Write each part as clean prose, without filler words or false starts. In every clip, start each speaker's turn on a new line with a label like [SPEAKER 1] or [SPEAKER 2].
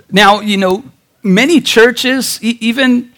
[SPEAKER 1] Now, many churches, even,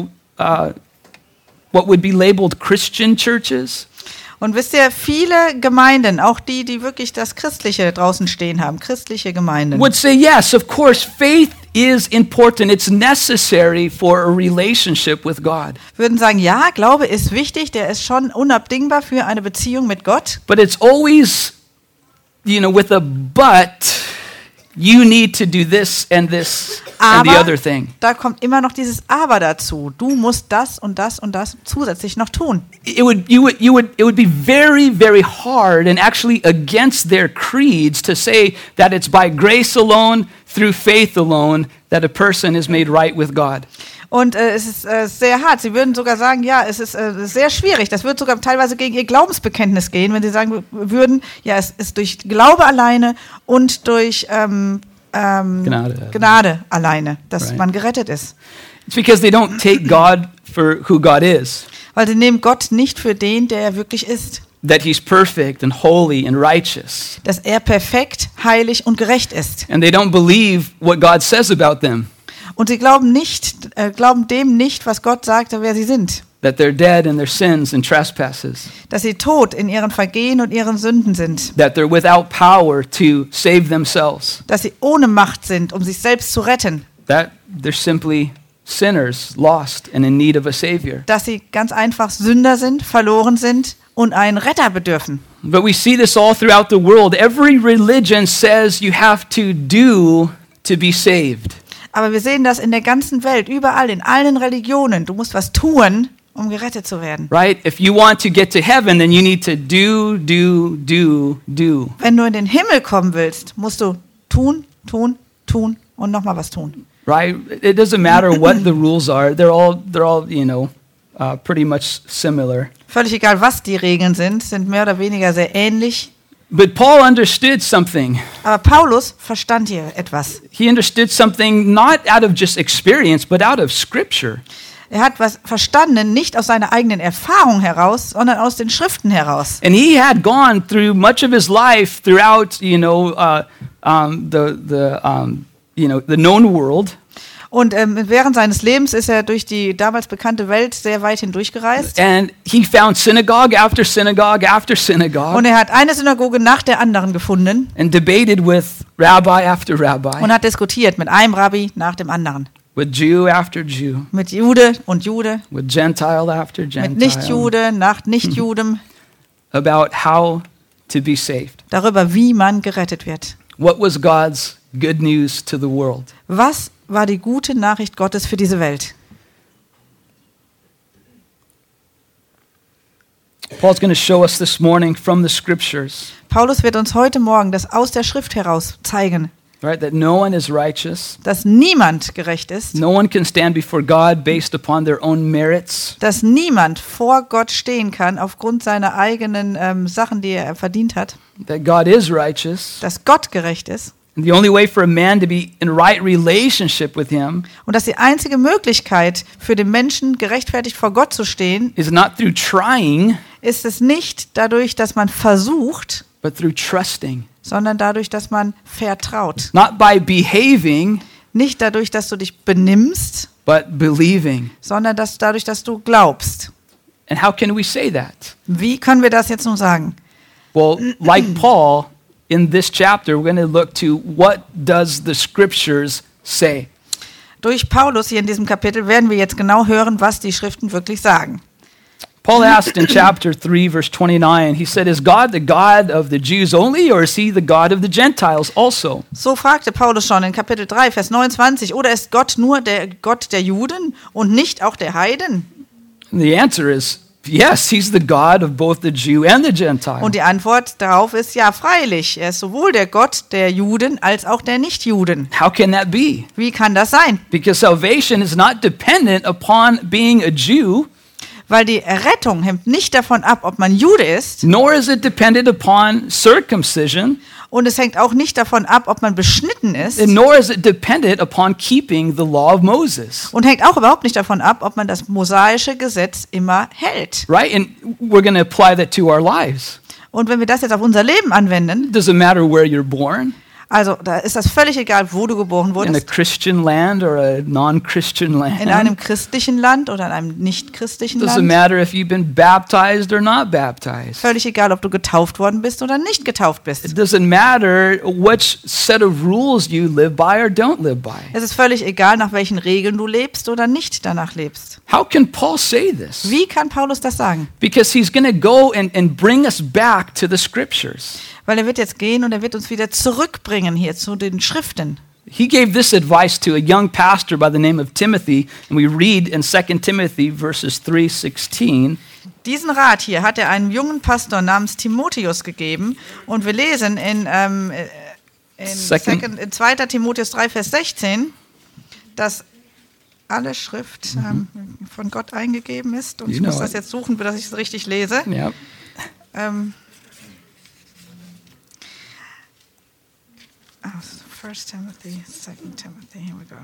[SPEAKER 1] what would be labeled Christian churches,
[SPEAKER 2] Und wisst ihr, viele Gemeinden, auch die wirklich das Christliche draußen stehen haben, christliche Gemeinden,
[SPEAKER 1] would say, yes, of course, faith is important. It's necessary for a relationship with God.
[SPEAKER 2] würden sagen, ja, Glaube ist wichtig, der ist schon unabdingbar für eine Beziehung mit Gott.
[SPEAKER 1] But it's always, with a but, you need to do this and the other
[SPEAKER 2] Aber
[SPEAKER 1] thing.
[SPEAKER 2] da kommt immer noch dieses Aber dazu. Du musst das und das und das zusätzlich noch tun.
[SPEAKER 1] It would be very, very hard and actually against their creeds to say that it's by grace alone, through faith alone, that a person is made right with God.
[SPEAKER 2] Und es ist sehr hart. Sie würden sogar sagen, ja, es ist sehr schwierig. Das würde sogar teilweise gegen ihr Glaubensbekenntnis gehen, wenn sie sagen würden, ja, es ist durch Glaube alleine und durch Gnade alleine, dass man gerettet ist.
[SPEAKER 1] It's because they don't take God for who God is.
[SPEAKER 2] Weil sie nehmen Gott nicht für den, der er wirklich ist.
[SPEAKER 1] That he's perfect and holy and righteous.
[SPEAKER 2] Dass er perfekt, heilig und gerecht ist.
[SPEAKER 1] And they don't believe what God says about them.
[SPEAKER 2] Und sie glauben dem nicht, was Gott sagt, wer sie sind.
[SPEAKER 1] That they're dead in their sins and trespasses.
[SPEAKER 2] Dass sie tot in ihren Vergehen und ihren Sünden sind.
[SPEAKER 1] That they're without power to save themselves.
[SPEAKER 2] Dass sie ohne Macht sind, um sich selbst zu retten.
[SPEAKER 1] That they're simply sinners, lost and in need of a savior.
[SPEAKER 2] Dass sie ganz einfach Sünder sind, verloren sind und einen Retter bedürfen.
[SPEAKER 1] But we see this all throughout the world. Every religion says you have to do to be saved.
[SPEAKER 2] Aber wir sehen das in der ganzen Welt, überall, in allen Religionen. Du musst was tun, um gerettet zu werden.
[SPEAKER 1] Right? If you want to get to heaven, then you need to do.
[SPEAKER 2] Wenn du in den Himmel kommen willst, musst du tun und nochmal was tun.
[SPEAKER 1] Right? It doesn't matter what the rules are. They're all pretty much similar.
[SPEAKER 2] Völlig egal, was die Regeln sind mehr oder weniger sehr ähnlich.
[SPEAKER 1] But Paul understood something.
[SPEAKER 2] Aber Paulus verstand hier etwas.
[SPEAKER 1] He understood something not out of just experience, but out of Scripture.
[SPEAKER 2] Er hat was verstanden, nicht aus seiner eigenen Erfahrung heraus, sondern aus den Schriften heraus.
[SPEAKER 1] And he had gone through much of his life throughout, the known world.
[SPEAKER 2] Und während seines Lebens ist er durch die damals bekannte Welt sehr weit hindurchgereist.
[SPEAKER 1] And he found synagogue after synagogue after synagogue.
[SPEAKER 2] Und er hat eine Synagoge nach der anderen gefunden.
[SPEAKER 1] And debated with rabbi after rabbi.
[SPEAKER 2] Und hat diskutiert mit einem Rabbi nach dem anderen.
[SPEAKER 1] With Jew after Jew.
[SPEAKER 2] Mit Jude und Jude.
[SPEAKER 1] With Gentile after Gentile.
[SPEAKER 2] Mit Nichtjude nach Nichtjudem.
[SPEAKER 1] About how to be saved.
[SPEAKER 2] Darüber, wie man gerettet wird.
[SPEAKER 1] What was God's good news to the world?
[SPEAKER 2] Was war die gute Nachricht Gottes für diese Welt?
[SPEAKER 1] Paul's going to show us this morning from the scriptures.
[SPEAKER 2] Paulus wird uns heute Morgen das aus der Schrift heraus zeigen.
[SPEAKER 1] Right, that no one is righteous.
[SPEAKER 2] Dass niemand gerecht ist.
[SPEAKER 1] No one can stand before God based upon their own merits.
[SPEAKER 2] Dass niemand vor Gott stehen kann aufgrund seiner eigenen Sachen, die er verdient hat.
[SPEAKER 1] That God is righteous.
[SPEAKER 2] Dass Gott gerecht ist.
[SPEAKER 1] And the only way for a man to be in right relationship with him.
[SPEAKER 2] Und dass die einzige Möglichkeit für den Menschen gerechtfertigt vor Gott zu stehen,
[SPEAKER 1] is not through trying.
[SPEAKER 2] Ist es nicht dadurch, dass man versucht,
[SPEAKER 1] but through trusting.
[SPEAKER 2] Sondern dadurch, dass man vertraut.
[SPEAKER 1] Not by behaving,
[SPEAKER 2] nicht dadurch, dass du dich benimmst,
[SPEAKER 1] but believing.
[SPEAKER 2] Sondern dadurch, dass du glaubst.
[SPEAKER 1] And how can we say that?
[SPEAKER 2] Wie können wir das jetzt nun sagen?
[SPEAKER 1] Well, like Paul, in this chapter, we're going to look to what does the scriptures say.
[SPEAKER 2] Durch Paulus hier in diesem Kapitel werden wir jetzt genau hören, was die Schriften wirklich sagen.
[SPEAKER 1] Paul asked in chapter 3, verse 29, he said, is God the God of the Jews only, or is he the God of the Gentiles also?
[SPEAKER 2] So fragte Paulus schon in Kapitel 3, Vers 29, oder ist Gott nur der Gott der Juden und nicht auch der Heiden?
[SPEAKER 1] And the answer is, yes, he's the God of both the Jew and the Gentile.
[SPEAKER 2] Und die Antwort darauf ist ja, freilich. Er ist sowohl der Gott der Juden als auch der Nichtjuden.
[SPEAKER 1] How can that be?
[SPEAKER 2] Wie kann das sein?
[SPEAKER 1] Because salvation is not dependent upon being a Jew.
[SPEAKER 2] Weil die Errettung hängt nicht davon ab, ob man Jude ist.
[SPEAKER 1] Nor is it dependent upon circumcision.
[SPEAKER 2] Und es hängt auch nicht davon ab, ob man beschnitten ist.
[SPEAKER 1] And nor is it dependent upon keeping the law of Moses.
[SPEAKER 2] Und hängt auch überhaupt nicht davon ab, ob man das mosaische Gesetz immer hält.
[SPEAKER 1] Right? And we're going to apply that to our lives.
[SPEAKER 2] Und wenn wir das jetzt auf unser Leben anwenden,
[SPEAKER 1] doesn't matter where you're born.
[SPEAKER 2] Also da ist das völlig egal, wo du geboren
[SPEAKER 1] in a
[SPEAKER 2] wurdest.
[SPEAKER 1] Christian land or a non-Christian
[SPEAKER 2] In
[SPEAKER 1] land.
[SPEAKER 2] einem christlichen Land oder in einem nicht christlichen
[SPEAKER 1] Doesn't
[SPEAKER 2] Land.
[SPEAKER 1] matter if you've been baptized or not baptized.
[SPEAKER 2] Völlig egal, ob du getauft worden bist oder nicht getauft bist.
[SPEAKER 1] It doesn't matter which set of rules you live by or don't live by.
[SPEAKER 2] Es ist völlig egal, nach welchen Regeln du lebst oder nicht danach lebst.
[SPEAKER 1] How can Paul say this?
[SPEAKER 2] Wie kann Paulus das sagen?
[SPEAKER 1] Because he's going to go and bring us back to the scriptures.
[SPEAKER 2] Weil er wird jetzt gehen und er wird uns wieder zurückbringen hier zu den Schriften.
[SPEAKER 1] He gave this advice to a young pastor by the name of Timothy, and we read in 2 Timothy verses 3:16.
[SPEAKER 2] Diesen Rat hier hat er einem jungen Pastor namens Timotheus gegeben und wir lesen in 2. Timotheus 3, Vers 16, dass alle Schrift von Gott eingegeben ist. Und ich muss das jetzt suchen, dass ich es richtig lese.
[SPEAKER 1] Yeah.
[SPEAKER 2] 1 Timothy, 2 Timothy, here we go.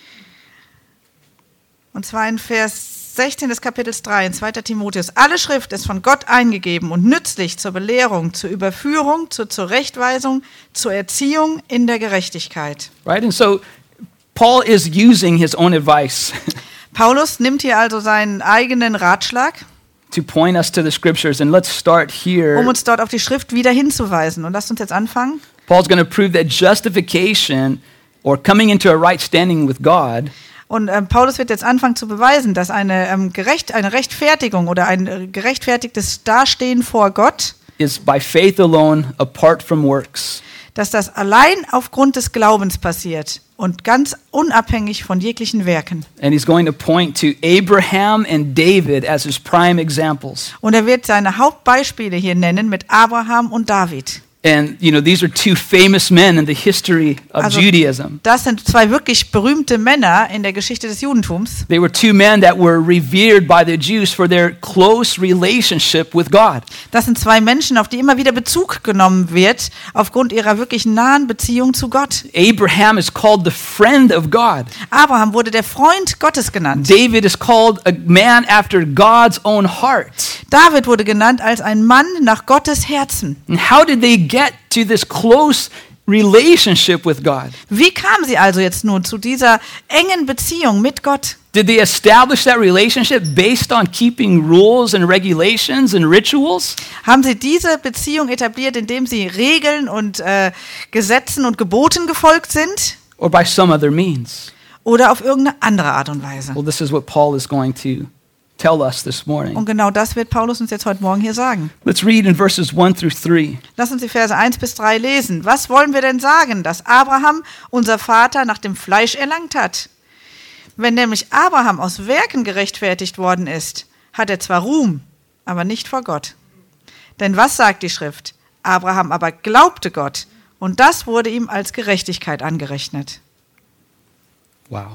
[SPEAKER 2] Und zwar in Vers 16 des Kapitels 3 in 2. Timotheus. Alle Schrift ist von Gott eingegeben und nützlich zur Belehrung, zur Überführung, zur Zurechtweisung, zur Erziehung in der Gerechtigkeit.
[SPEAKER 1] Right? And so Paul is using his own advice
[SPEAKER 2] Paulus nimmt hier also seinen eigenen Ratschlag,
[SPEAKER 1] to point us to the scriptures. And let's start here.
[SPEAKER 2] uns dort auf die Schrift wieder hinzuweisen. Und lasst uns jetzt anfangen.
[SPEAKER 1] Paul's going to prove that justification or coming into a right standing with God
[SPEAKER 2] Und Paulus wird jetzt anfangen zu beweisen, dass eine Rechtfertigung oder ein gerechtfertigtes Dastehen vor Gott,
[SPEAKER 1] is by faith alone, apart from works.
[SPEAKER 2] dass das allein aufgrund des Glaubens passiert und ganz unabhängig von jeglichen Werken.
[SPEAKER 1] And he's going to point to Abraham and David as his prime examples.
[SPEAKER 2] Und er wird seine Hauptbeispiele hier nennen mit Abraham und David.
[SPEAKER 1] And, you know, these are two famous men in the history of Judaism.
[SPEAKER 2] Das sind zwei wirklich berühmte Männer in der Geschichte des Judentums.
[SPEAKER 1] They were two men that were revered by the Jews for their close relationship with God.
[SPEAKER 2] Das sind zwei Menschen, auf die immer wieder Bezug genommen wird, aufgrund ihrer wirklich nahen Beziehung zu Gott.
[SPEAKER 1] Abraham is called the friend of God.
[SPEAKER 2] Abraham wurde der Freund Gottes genannt.
[SPEAKER 1] David is called a man after God's own heart.
[SPEAKER 2] David wurde genannt als ein Mann nach Gottes Herzen.
[SPEAKER 1] And how did they get to this close relationship with God?
[SPEAKER 2] Wie kamen sie also jetzt nun zu dieser engen Beziehung mit Gott?
[SPEAKER 1] Did they establish that relationship based on keeping rules and regulations and rituals?
[SPEAKER 2] Haben sie diese Beziehung etabliert, indem sie Regeln und Gesetzen und Geboten gefolgt sind?
[SPEAKER 1] Or by some other means?
[SPEAKER 2] Oder auf irgendeine andere Art und Weise?
[SPEAKER 1] Well, this is what Paul is going to tell us this morning.
[SPEAKER 2] Und genau das wird Paulus uns jetzt heute Morgen hier sagen.
[SPEAKER 1] Let's read in verses 1 through 3.
[SPEAKER 2] Lass uns die Verse 1 bis 3 lesen. Was wollen wir denn sagen, dass Abraham, unser Vater, nach dem Fleisch erlangt hat? Wenn nämlich Abraham aus Werken gerechtfertigt worden ist, hat er zwar Ruhm, aber nicht vor Gott. Denn was sagt die Schrift? Abraham aber glaubte Gott, und das wurde ihm als Gerechtigkeit angerechnet.
[SPEAKER 1] Wow.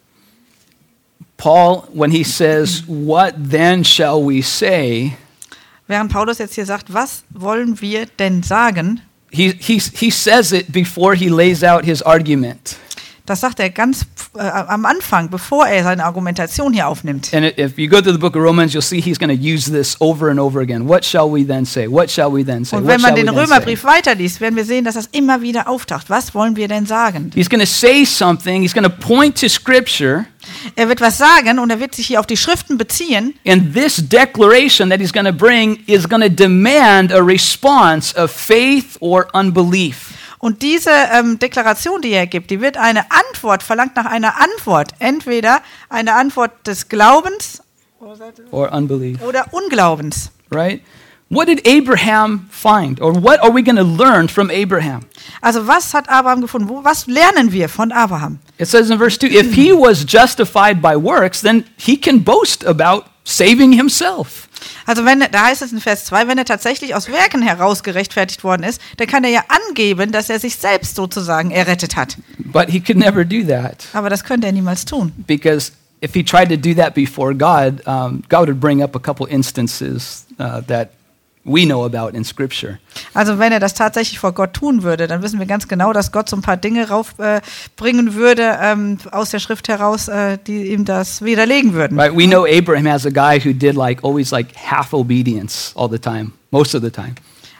[SPEAKER 1] Paul, when he says, "What then shall we say?"
[SPEAKER 2] Während Paulus jetzt hier sagt, was wollen wir denn sagen?
[SPEAKER 1] He says it before he lays out his argument.
[SPEAKER 2] Das sagt er ganz am Anfang, bevor er seine Argumentation hier aufnimmt.
[SPEAKER 1] And if you go through the book of Romans, you'll see he's going to use this over and over again. What shall we then say? What shall we then say?
[SPEAKER 2] Und
[SPEAKER 1] What
[SPEAKER 2] wenn man
[SPEAKER 1] shall we
[SPEAKER 2] den
[SPEAKER 1] then
[SPEAKER 2] Römerbrief
[SPEAKER 1] say?
[SPEAKER 2] weiterliest, werden wir sehen, dass das immer wieder auftaucht. Was wollen wir denn sagen?
[SPEAKER 1] He's going to say something. He's going to point to Scripture.
[SPEAKER 2] Er wird was sagen und er wird sich hier auf die Schriften beziehen.
[SPEAKER 1] And this declaration that he's going to bring is going to demand a response of faith or unbelief.
[SPEAKER 2] Und diese Deklaration, die er gibt, die wird verlangt nach einer Antwort. Entweder eine Antwort des Glaubens
[SPEAKER 1] Or unbelief,
[SPEAKER 2] oder Unglaubens.
[SPEAKER 1] right? What did Abraham find? Or what are we going to learn from Abraham?
[SPEAKER 2] Also was hat Abraham gefunden? Was lernen wir von Abraham?
[SPEAKER 1] It says in verse 2, if he was justified by works, then he can boast about saving himself.
[SPEAKER 2] Also da heißt es in Vers 2, wenn er tatsächlich aus Werken heraus gerechtfertigt worden ist, dann kann er ja angeben, dass er sich selbst sozusagen errettet hat.
[SPEAKER 1] But he could never do that,
[SPEAKER 2] Aber das könnte er niemals tun.
[SPEAKER 1] because if he tried to do that before God, God would bring up a couple instances that we know about in Scripture.
[SPEAKER 2] Also wenn er das tatsächlich vor Gott tun würde, dann wissen wir ganz genau, dass Gott so ein paar Dinge raufbringen würde aus der Schrift heraus, die ihm das widerlegen würden.
[SPEAKER 1] Right? We know Abraham as a guy who did always half obedience all the time, most of the time.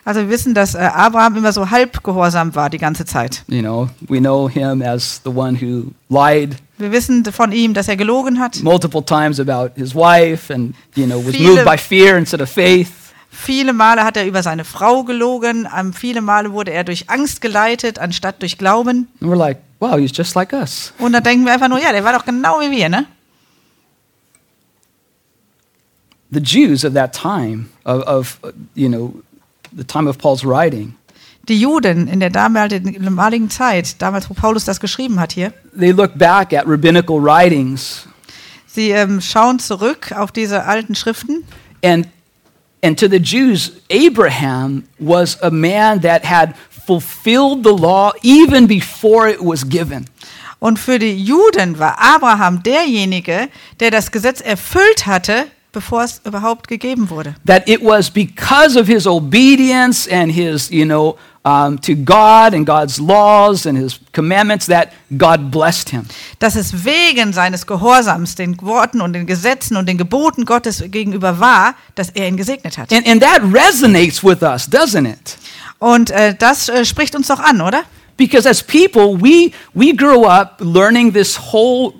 [SPEAKER 2] Also wir wissen, dass Abraham immer so halb gehorsam war die ganze Zeit.
[SPEAKER 1] You know, we know him as the one who lied
[SPEAKER 2] Wir wissen von ihm, dass er gelogen hat.
[SPEAKER 1] multiple times about his wife and, was
[SPEAKER 2] Viele-
[SPEAKER 1] moved by fear instead of faith.
[SPEAKER 2] Viele Male hat er über seine Frau gelogen. Viele Male wurde er durch Angst geleitet, anstatt durch Glauben.
[SPEAKER 1] And we're like, wow, he's just like us.
[SPEAKER 2] Und da denken wir einfach nur, ja, der war doch genau wie wir, ne?
[SPEAKER 1] The Jews of that time, the time of Paul's writing,
[SPEAKER 2] Die Juden in der damaligen Zeit, damals wo Paulus das geschrieben hat hier,
[SPEAKER 1] they look back at rabbinical writings
[SPEAKER 2] sie schauen zurück auf diese alten Schriften.
[SPEAKER 1] and to the Jews, Abraham was a man that had fulfilled the law even before it was given.
[SPEAKER 2] Und für die Juden war Abraham derjenige, der das Gesetz erfüllt hatte, bevor es überhaupt gegeben wurde.
[SPEAKER 1] That it was because of his obedience and his, to God and God's laws and his commandments that God blessed him.
[SPEAKER 2] Dass es wegen seines Gehorsams den Worten und den Gesetzen und den Geboten Gottes gegenüber war, dass er ihn gesegnet hat.
[SPEAKER 1] And that resonates with us, doesn't it?
[SPEAKER 2] Und das spricht uns doch an, oder?
[SPEAKER 1] Because as people, we grow up learning this whole,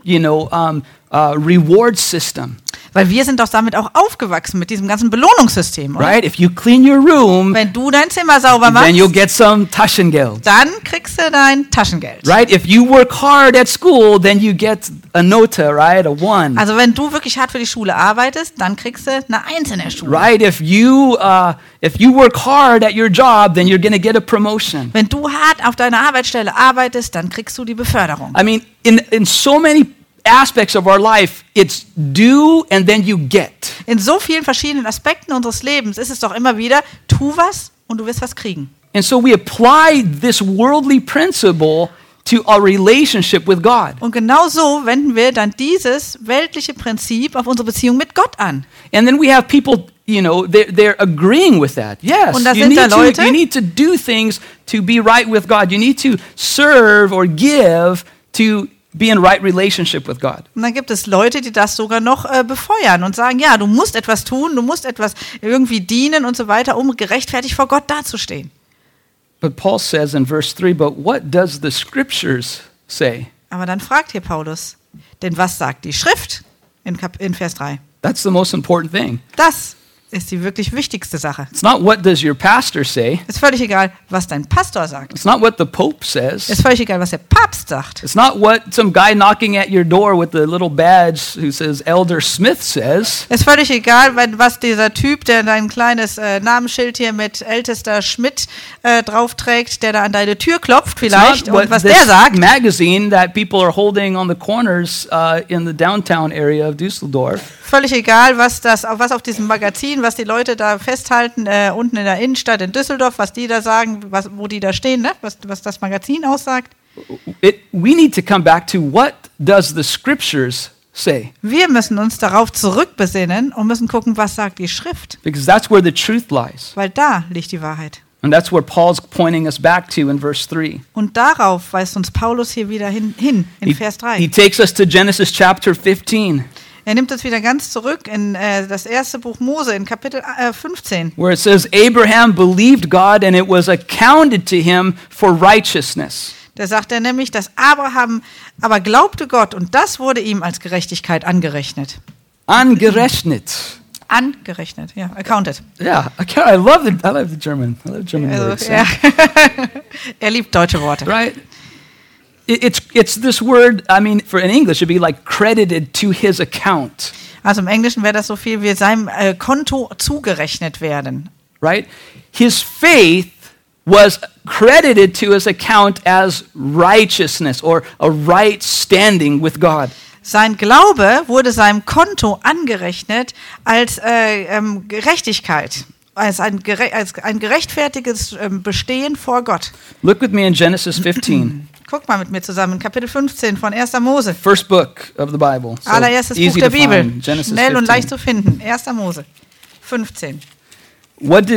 [SPEAKER 1] reward system,
[SPEAKER 2] Weil wir sind doch damit auch aufgewachsen mit diesem ganzen Belohnungssystem, oder?
[SPEAKER 1] right? If you clean your room,
[SPEAKER 2] Wenn du dein Zimmer sauber
[SPEAKER 1] then you'll
[SPEAKER 2] machst,
[SPEAKER 1] get some Taschengeld,
[SPEAKER 2] dann kriegst du dein Taschengeld.
[SPEAKER 1] right? If you work hard at school, then you get a nota, right? A 1.
[SPEAKER 2] Also wenn du wirklich hart für die Schule arbeitest, dann kriegst du eine 1 in der Schule.
[SPEAKER 1] Right? If you work hard at your job, then you're going to get a promotion.
[SPEAKER 2] Wenn du hart auf deiner Arbeitsstelle arbeitest, dann kriegst du die Beförderung.
[SPEAKER 1] I mean, in so many aspects of our life, it's do and then you get.
[SPEAKER 2] In so vielen verschiedenen Aspekten unseres Lebens ist es doch immer wieder, tu was und du wirst was kriegen.
[SPEAKER 1] And so we apply this worldly principle to our relationship with God.
[SPEAKER 2] Und genau so wenden wir dann dieses weltliche Prinzip auf unsere Beziehung mit Gott an.
[SPEAKER 1] And then we have people, they're agreeing with that. Yes,
[SPEAKER 2] Und da sind da Leute-
[SPEAKER 1] you need to do things to be right with God. You need to serve or give to be in right relationship with God.
[SPEAKER 2] Und dann gibt es Leute, die das sogar noch befeuern und sagen, ja, du musst etwas tun, du musst etwas irgendwie dienen und so weiter, um gerechtfertigt vor Gott dazustehen.
[SPEAKER 1] But Paul says in verse 3, but what does the scriptures say?
[SPEAKER 2] Aber dann fragt hier Paulus, denn was sagt die Schrift in Vers 3?
[SPEAKER 1] That's the most important thing.
[SPEAKER 2] Das ist die wirklich wichtigste Sache.
[SPEAKER 1] It's not what does your pastor say.
[SPEAKER 2] Ist völlig egal, was dein Pastor sagt.
[SPEAKER 1] It's not what the Pope says.
[SPEAKER 2] Ist völlig egal, was der Papst sagt.
[SPEAKER 1] It's not what some guy knocking at your door with the little badge who says Elder Smith says.
[SPEAKER 2] Ist völlig egal, was dieser Typ, der dein kleines Namensschild hier mit Ältester Schmidt drauf trägt, der da an deine Tür klopft
[SPEAKER 1] It's
[SPEAKER 2] vielleicht
[SPEAKER 1] not
[SPEAKER 2] und
[SPEAKER 1] what
[SPEAKER 2] was
[SPEAKER 1] this
[SPEAKER 2] der sagt.
[SPEAKER 1] magazine that people are holding on the corners in the downtown area of Düsseldorf.
[SPEAKER 2] Völlig egal, was auf diesem Magazin, was die Leute da festhalten, unten in der Innenstadt in Düsseldorf, was die da sagen, wo die da stehen, ne? was das Magazin aussagt.
[SPEAKER 1] We need to come back to what does the scriptures say?
[SPEAKER 2] Wir müssen uns darauf zurückbesinnen und müssen gucken, was sagt die Schrift.
[SPEAKER 1] Because that's where the truth lies.
[SPEAKER 2] Weil da liegt die Wahrheit.
[SPEAKER 1] And that's where Paul's pointing us back to in verse 3.
[SPEAKER 2] Und darauf weist uns Paulus hier wieder hin in Vers
[SPEAKER 1] He
[SPEAKER 2] 3.
[SPEAKER 1] takes us to Genesis chapter 15,
[SPEAKER 2] Er nimmt uns wieder ganz zurück in das erste Buch Mose, in Kapitel 15.
[SPEAKER 1] where it says, Abraham believed God and it was accounted to him for righteousness.
[SPEAKER 2] Da sagt er nämlich, dass Abraham aber glaubte Gott und das wurde ihm als Gerechtigkeit angerechnet.
[SPEAKER 1] Angerechnet.
[SPEAKER 2] Angerechnet, ja, accounted.
[SPEAKER 1] Yeah, I love the German. I love German words.
[SPEAKER 2] Also, ja. Er liebt deutsche Worte.
[SPEAKER 1] Right? It's this word, I mean, for in English, it'd be like credited to his account,
[SPEAKER 2] Also im Englischen wäre das so viel wie seinem Konto zugerechnet werden.
[SPEAKER 1] right? His faith was credited to his account as righteousness or a right standing with God.
[SPEAKER 2] Sein Glaube wurde seinem Konto angerechnet als Gerechtigkeit, als ein gerechtfertiges Bestehen vor Gott.
[SPEAKER 1] Look with me in Genesis 15,
[SPEAKER 2] Guck mal mit mir zusammen in Kapitel 15 von 1. Mose.
[SPEAKER 1] first book of the Bible. So
[SPEAKER 2] Allererstes Buch
[SPEAKER 1] easy
[SPEAKER 2] der
[SPEAKER 1] to
[SPEAKER 2] Bibel.
[SPEAKER 1] find. Genesis
[SPEAKER 2] Schnell und
[SPEAKER 1] 15.
[SPEAKER 2] leicht zu finden. 1. Mose 15.
[SPEAKER 1] What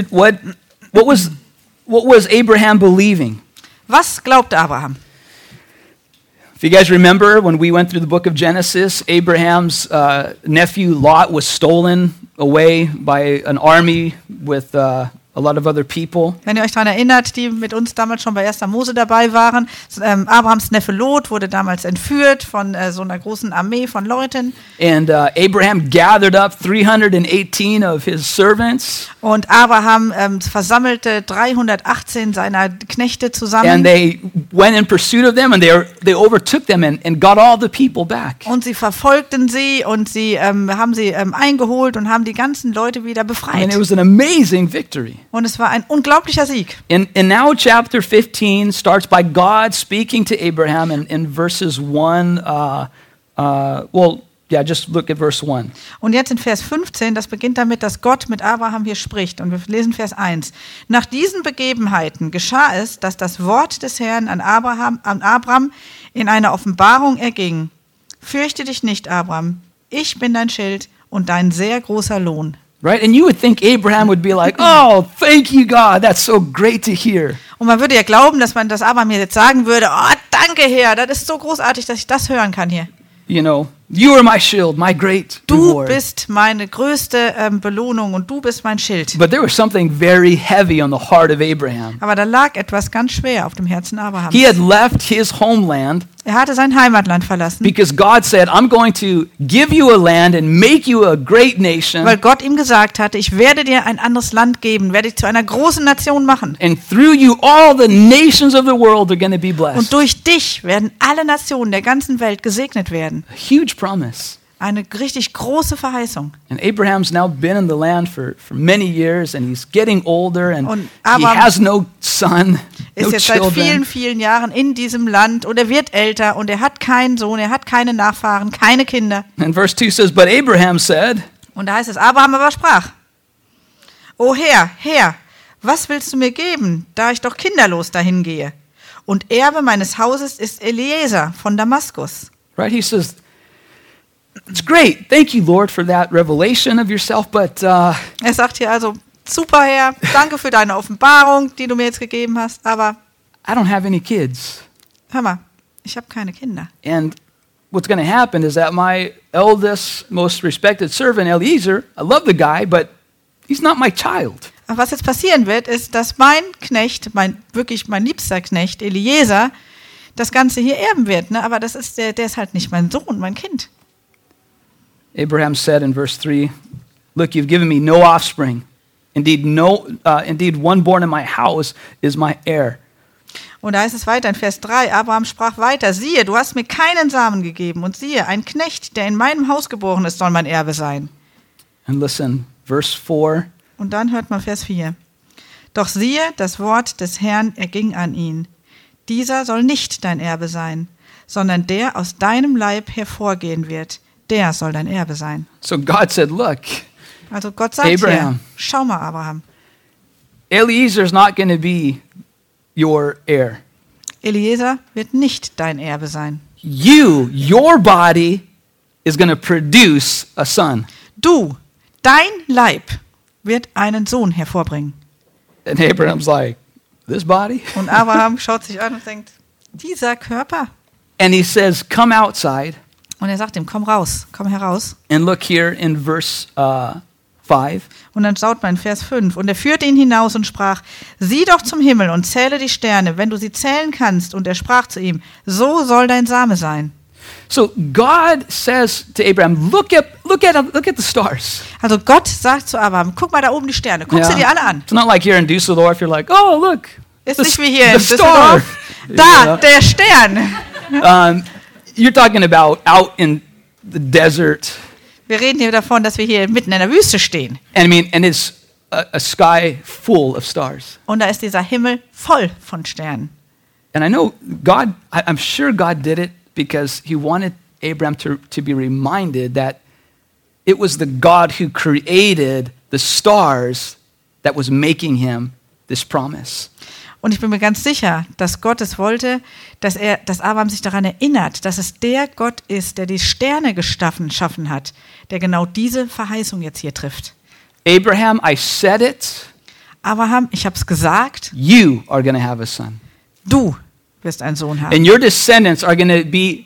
[SPEAKER 1] was Abraham believing?
[SPEAKER 2] Was glaubte Abraham?
[SPEAKER 1] If you guys remember, when we went through the book of Genesis, Abraham's nephew Lot was stolen away by an army with a lot of other people.
[SPEAKER 2] Wenn ihr euch daran erinnert, die mit uns damals schon bei 1. Mose dabei waren, Abrahams Neffe Lot wurde damals entführt von so einer großen Armee von Leuten.
[SPEAKER 1] And Abraham gathered up 318 of his servants.
[SPEAKER 2] Und Abraham versammelte 318 seiner Knechte zusammen.
[SPEAKER 1] And they went in pursuit of them, and they overtook them and got all the people back.
[SPEAKER 2] Und sie verfolgten sie und sie haben sie eingeholt und haben die ganzen Leute wieder
[SPEAKER 1] And
[SPEAKER 2] befreit.
[SPEAKER 1] it was an amazing victory.
[SPEAKER 2] Und es war ein unglaublicher Sieg.
[SPEAKER 1] And now chapter 15 starts by God speaking to Abraham in verses 1. Just look at verse 1.
[SPEAKER 2] Und jetzt in Vers 15, das beginnt damit, dass Gott mit Abraham hier spricht. Und wir lesen Vers 1. Nach diesen Begebenheiten geschah es, dass das Wort des Herrn an Abraham in einer Offenbarung erging. Fürchte dich nicht, Abraham. Ich bin dein Schild und dein sehr großer Lohn.
[SPEAKER 1] Right? And you would think Abraham would be like, oh, thank you, God. That's so great to hear.
[SPEAKER 2] Und man würde ja glauben, dass Abraham mir jetzt sagen würde, oh, danke, Herr, das ist so großartig, dass ich das hören kann hier.
[SPEAKER 1] You know, you are my shield, my great
[SPEAKER 2] Du
[SPEAKER 1] reward.
[SPEAKER 2] bist meine größte Belohnung und du bist mein Schild.
[SPEAKER 1] But there was something very heavy on the heart of Abraham.
[SPEAKER 2] Aber da lag etwas ganz schwer auf dem Herzen Abrahams.
[SPEAKER 1] He had left his homeland
[SPEAKER 2] Er hatte sein Heimatland verlassen,
[SPEAKER 1] because God said, I'm going to give you a land and make you a great nation.
[SPEAKER 2] weil Gott ihm gesagt hatte, ich werde dir ein anderes Land geben, werde dich zu einer großen Nation machen.
[SPEAKER 1] And through you, all the nations of the world are going to be blessed.
[SPEAKER 2] Und durch dich werden alle Nationen der ganzen Welt gesegnet werden.
[SPEAKER 1] A huge promise.
[SPEAKER 2] Eine richtig große Verheißung.
[SPEAKER 1] And Abraham's now been in the land for many years, and he's getting older, and
[SPEAKER 2] Und
[SPEAKER 1] he
[SPEAKER 2] Abraham
[SPEAKER 1] has no son, no
[SPEAKER 2] Ist jetzt seit
[SPEAKER 1] children.
[SPEAKER 2] vielen, vielen Jahren in diesem Land und er wird älter und er hat keinen Sohn, er hat keine Nachfahren, keine Kinder.
[SPEAKER 1] And verse 2 says, but Abraham said,
[SPEAKER 2] Und da heißt es, Abraham aber sprach, O Herr, Herr, was willst du mir geben, da ich doch kinderlos dahin gehe? Und Erbe meines Hauses ist Eliezer von Damaskus.
[SPEAKER 1] right? He says, it's great. Thank you, Lord, for that revelation of yourself, but
[SPEAKER 2] Er sagt hier also, super Herr, danke für deine Offenbarung, die du mir jetzt gegeben hast, aber
[SPEAKER 1] I don't have any kids.
[SPEAKER 2] hör mal, ich habe keine Kinder.
[SPEAKER 1] And what's going to happen is that my eldest, most respected servant, Eliezer, I love the guy, but he's not my child.
[SPEAKER 2] Aber was jetzt passieren wird, ist, dass mein Knecht, wirklich mein liebster Knecht, Eliezer, das Ganze hier erben wird. Ne? Aber das ist der ist halt nicht mein Sohn, mein Kind.
[SPEAKER 1] Abraham said in verse 3, look, you've given me no offspring. Indeed, one born in my house is my heir.
[SPEAKER 2] Und da heißt es weiter in Vers 3, Abraham sprach weiter, siehe, du hast mir keinen Samen gegeben und siehe, ein Knecht, der in meinem Haus geboren ist, soll mein Erbe sein.
[SPEAKER 1] And listen, verse 4,
[SPEAKER 2] Und dann hört man Vers 4. Doch siehe, das Wort des Herrn erging an ihn. Dieser soll nicht dein Erbe sein, sondern der aus deinem Leib hervorgehen wird, der soll dein Erbe sein.
[SPEAKER 1] so God said, look,
[SPEAKER 2] Also Gott sagt
[SPEAKER 1] Abraham.
[SPEAKER 2] hier, schau mal, Abraham,
[SPEAKER 1] Eliezer's not going to be your heir.
[SPEAKER 2] Eliezer wird nicht dein Erbe sein.
[SPEAKER 1] Your body is going to produce a son.
[SPEAKER 2] Du, dein Leib, wird einen Sohn hervorbringen.
[SPEAKER 1] And Abraham's like, this body?
[SPEAKER 2] Und Abraham schaut sich an und denkt, dieser Körper.
[SPEAKER 1] And he says, come outside.
[SPEAKER 2] Und er sagt ihm, komm raus, komm heraus.
[SPEAKER 1] And look here in verse 5.
[SPEAKER 2] Und dann schaut man in Vers 5. Und er führte ihn hinaus und sprach, sieh doch zum Himmel und zähle die Sterne, wenn du sie zählen kannst. Und er sprach zu ihm, so soll dein Same sein.
[SPEAKER 1] So God says to Abraham, look at the stars.
[SPEAKER 2] Also Gott sagt zu Abraham, guck mal da oben die Sterne, guck sie dir alle an.
[SPEAKER 1] It's not like here in Düsseldorf, you're like, oh, look.
[SPEAKER 2] Ist
[SPEAKER 1] the-
[SPEAKER 2] nicht wie hier in
[SPEAKER 1] the star.
[SPEAKER 2] Düsseldorf. Da, der Stern.
[SPEAKER 1] You're talking about out in the desert.
[SPEAKER 2] Wir reden hier davon, dass wir hier mitten in der Wüste stehen.
[SPEAKER 1] And it's a sky full of stars.
[SPEAKER 2] Und da ist dieser Himmel voll von Sternen.
[SPEAKER 1] And I know I'm sure God did it because he wanted Abraham to be reminded that it was the God who created the stars that was making him this promise.
[SPEAKER 2] Und ich bin mir ganz sicher, dass Gott es wollte, dass Abraham sich daran erinnert, dass es der Gott ist, der die Sterne geschaffen hat, der genau diese Verheißung jetzt hier trifft.
[SPEAKER 1] Abraham, I said it.
[SPEAKER 2] Abraham, ich habe es gesagt,
[SPEAKER 1] You are going to have a son.
[SPEAKER 2] du wirst einen Sohn haben.
[SPEAKER 1] And your descendants are going to be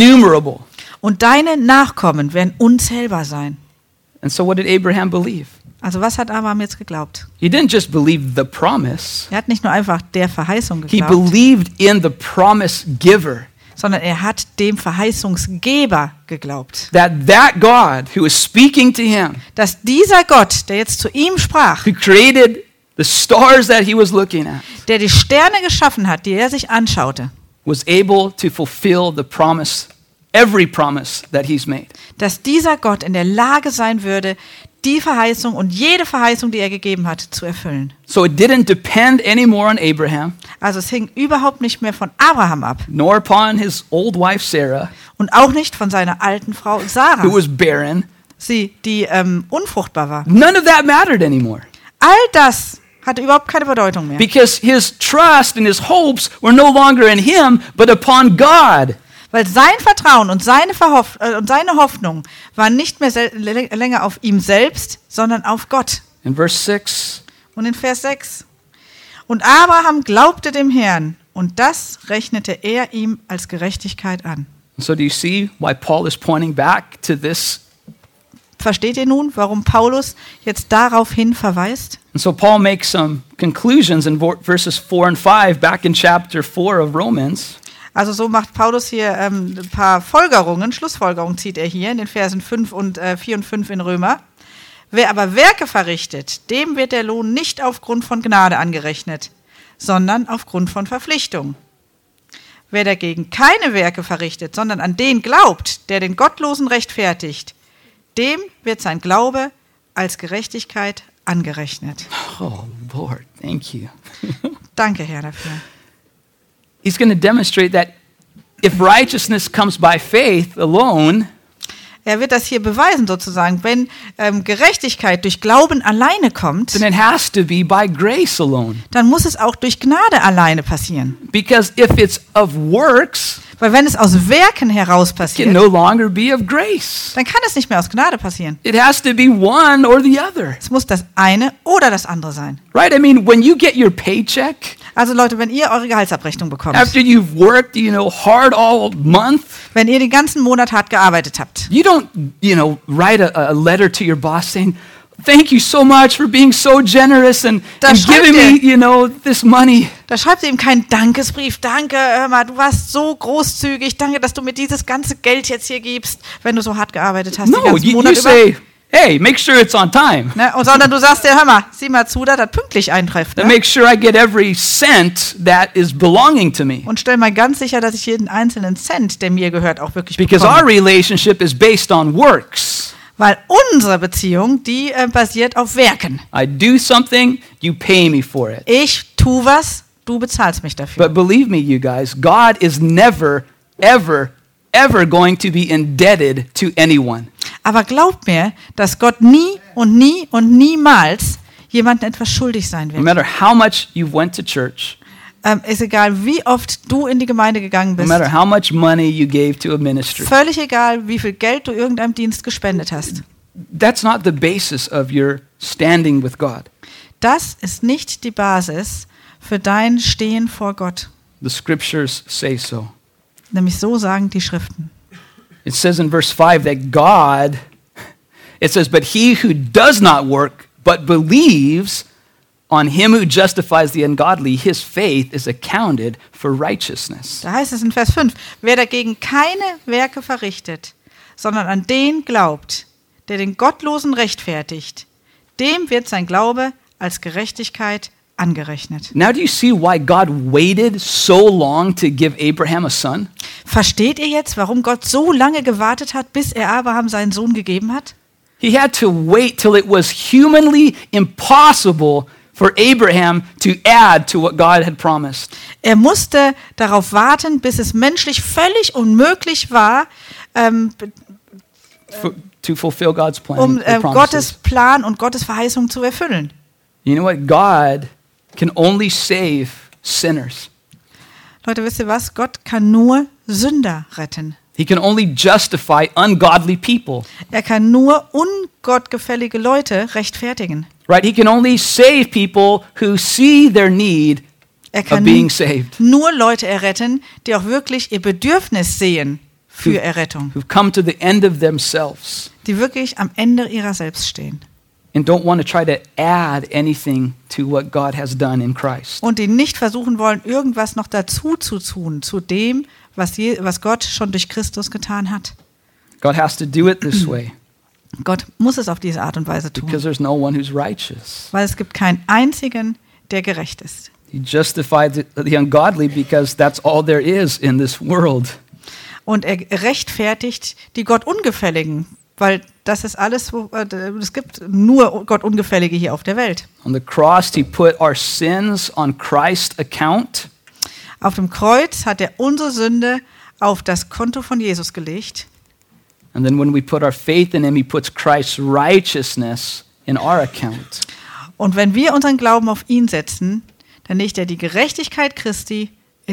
[SPEAKER 1] innumerable.
[SPEAKER 2] Und deine Nachkommen werden unzählbar sein.
[SPEAKER 1] And so what did Abraham believe?
[SPEAKER 2] Also was hat Abraham jetzt geglaubt?
[SPEAKER 1] He didn't just believe the promise.
[SPEAKER 2] Er hat nicht nur einfach der Verheißung
[SPEAKER 1] He
[SPEAKER 2] geglaubt,
[SPEAKER 1] believed in the promise giver.
[SPEAKER 2] sondern er hat dem Verheißungsgeber geglaubt.
[SPEAKER 1] That God who was speaking to him,
[SPEAKER 2] Dass dieser Gott, der jetzt zu ihm sprach,
[SPEAKER 1] who created the stars that he was looking at,
[SPEAKER 2] der die Sterne geschaffen hat, die er sich anschaute,
[SPEAKER 1] was able to fulfill the promise, every promise that he's made.
[SPEAKER 2] dass dieser Gott in der Lage sein würde, die Verheißung und jede Verheißung, die er gegeben hat, zu erfüllen.
[SPEAKER 1] So it didn't depend anymore on Abraham,
[SPEAKER 2] Also es hing überhaupt nicht mehr von Abraham ab
[SPEAKER 1] nor upon his old wife Sarah,
[SPEAKER 2] und auch nicht von seiner alten Frau Sarah,
[SPEAKER 1] who was barren.
[SPEAKER 2] sie, die unfruchtbar war.
[SPEAKER 1] None of that mattered anymore.
[SPEAKER 2] All das hatte überhaupt keine Bedeutung mehr,
[SPEAKER 1] Because his trust and his hopes were no longer in him, but upon God.
[SPEAKER 2] weil sein Vertrauen und seine Hoffnung waren nicht mehr länger auf ihm selbst, sondern auf Gott.
[SPEAKER 1] In verse 6,
[SPEAKER 2] Und in Vers 6: Und Abraham glaubte dem Herrn, und das rechnete er ihm als Gerechtigkeit an.
[SPEAKER 1] so do you see why Paul is pointing back to this?
[SPEAKER 2] Versteht ihr nun, warum Paulus jetzt daraufhin verweist?
[SPEAKER 1] And so Paul makes some conclusions in verses 4 and 5 back in chapter 4 of Romans.
[SPEAKER 2] Also so macht Paulus hier ein paar Schlussfolgerungen zieht er hier in den Versen 4 und 5 in Römer. Wer aber Werke verrichtet, dem wird der Lohn nicht aufgrund von Gnade angerechnet, sondern aufgrund von Verpflichtung. Wer dagegen keine Werke verrichtet, sondern an den glaubt, der den Gottlosen rechtfertigt, dem wird sein Glaube als Gerechtigkeit angerechnet.
[SPEAKER 1] Oh, Lord, thank you.
[SPEAKER 2] Danke, Herr, dafür.
[SPEAKER 1] He's going to demonstrate that if righteousness comes by faith alone,
[SPEAKER 2] Er wird das hier beweisen sozusagen. Wenn Gerechtigkeit durch Glauben alleine kommt,
[SPEAKER 1] then it has to be by grace alone.
[SPEAKER 2] dann muss es auch durch Gnade alleine passieren.
[SPEAKER 1] Because if it's of works,
[SPEAKER 2] Weil wenn es aus Werken heraus
[SPEAKER 1] it can
[SPEAKER 2] passiert,
[SPEAKER 1] no longer be of grace.
[SPEAKER 2] dann kann es nicht mehr aus Gnade passieren.
[SPEAKER 1] It has to be one or the other.
[SPEAKER 2] Es muss das eine oder das andere sein.
[SPEAKER 1] Right? I mean, when you get your paycheck,
[SPEAKER 2] Also Leute, wenn ihr eure Gehaltsabrechnung bekommt,
[SPEAKER 1] after you've worked, hard all month,
[SPEAKER 2] wenn ihr den ganzen Monat hart gearbeitet habt,
[SPEAKER 1] you don't, write a letter to your boss saying, thank you so much for being so generous and
[SPEAKER 2] schreibt
[SPEAKER 1] giving me, this money.
[SPEAKER 2] da schreibt ihr ihm keinen Dankesbrief. Danke, hör mal, du warst so großzügig. Danke, dass du mir dieses ganze Geld jetzt hier gibst, wenn du so hart gearbeitet hast den
[SPEAKER 1] No,
[SPEAKER 2] ganzen
[SPEAKER 1] you
[SPEAKER 2] Monat über.
[SPEAKER 1] say, hey, make sure it's on time.
[SPEAKER 2] Ne? Sondern du sagst dir, hör mal, sieh mal zu, dass das pünktlich eintrifft.
[SPEAKER 1] And
[SPEAKER 2] Ne?
[SPEAKER 1] make sure I get every cent that is belonging to me.
[SPEAKER 2] Und stell mal ganz sicher, dass ich jeden einzelnen Cent, der mir gehört, auch wirklich
[SPEAKER 1] Because our
[SPEAKER 2] bekomme.
[SPEAKER 1] relationship is based on works.
[SPEAKER 2] Weil unsere Beziehung, die basiert auf Werken.
[SPEAKER 1] I do something, you pay me for it.
[SPEAKER 2] Ich tu was, du bezahlst mich dafür.
[SPEAKER 1] But believe me, you guys, God is never, ever, ever going to be indebted to anyone.
[SPEAKER 2] Aber glaubt mir, dass Gott nie und nie und niemals jemandem etwas schuldig sein
[SPEAKER 1] No
[SPEAKER 2] wird.
[SPEAKER 1] matter how much you went to church,
[SPEAKER 2] Ist egal, wie oft du in die Gemeinde gegangen
[SPEAKER 1] no
[SPEAKER 2] bist.
[SPEAKER 1] matter how much money you gave to a ministry,
[SPEAKER 2] Völlig egal, wie viel Geld du irgendeinem Dienst gespendet hast.
[SPEAKER 1] that's not the basis of your standing with God.
[SPEAKER 2] Das ist nicht die Basis für dein Stehen vor Gott.
[SPEAKER 1] The scriptures say so.
[SPEAKER 2] Nämlich so sagen die Schriften.
[SPEAKER 1] It says in verse 5 that God, it says, but he who does not work but believes on him who justifies the ungodly, his faith is accounted for righteousness.
[SPEAKER 2] Da heißt es in Vers 5, wer dagegen keine Werke verrichtet, sondern an den glaubt, der den Gottlosen rechtfertigt, dem wird sein Glaube als Gerechtigkeit angerechnet.
[SPEAKER 1] Now do you see why God waited so long to give Abraham a son?
[SPEAKER 2] Versteht ihr jetzt, warum Gott so lange gewartet hat, bis er Abraham seinen Sohn gegeben hat?
[SPEAKER 1] He had to wait till it was humanly impossible for Abraham to add to what God had promised.
[SPEAKER 2] Er musste darauf warten, bis es menschlich völlig unmöglich war,
[SPEAKER 1] To fulfill God's plan,
[SPEAKER 2] um
[SPEAKER 1] or promises.
[SPEAKER 2] Gottes Plan und Gottes Verheißung zu erfüllen.
[SPEAKER 1] You know what? God can only save sinners.
[SPEAKER 2] Leute, wisst ihr was? Gott kann nur Sünder retten.
[SPEAKER 1] He can only justify ungodly people.
[SPEAKER 2] Er kann nur ungottgefällige Leute rechtfertigen.
[SPEAKER 1] Right? He can only save people who see their need
[SPEAKER 2] Er
[SPEAKER 1] of
[SPEAKER 2] kann
[SPEAKER 1] being saved,
[SPEAKER 2] nur Leute erretten, die auch wirklich ihr Bedürfnis sehen für Errettung.
[SPEAKER 1] who've come to the end of themselves.
[SPEAKER 2] Die wirklich am Ende ihrer selbst stehen.
[SPEAKER 1] and don't want to try to add anything to what God has done in Christ.
[SPEAKER 2] Und die nicht versuchen wollen, irgendwas noch dazu zu tun, zu dem, was Gott schon durch Christus getan hat.
[SPEAKER 1] God has to do it this way
[SPEAKER 2] Gott muss es auf diese Art und Weise tun,
[SPEAKER 1] because there's no one who's righteous.
[SPEAKER 2] weil es gibt keinen einzigen, der gerecht ist.
[SPEAKER 1] He justified the ungodly because that's all there is in this world.
[SPEAKER 2] Und er rechtfertigt die Gottunfälligen, weil das ist alles, es gibt nur Gottunfällige hier auf der Welt.
[SPEAKER 1] On the cross, he put our sins on Christ's account.
[SPEAKER 2] Auf dem Kreuz hat er unsere Sünde auf das Konto von Jesus gelegt.
[SPEAKER 1] And then when we put our faith in him, he puts Christ's righteousness in our account.
[SPEAKER 2] Und wenn wir unseren Glauben auf ihn setzen, dann legt er die Gerechtigkeit Christi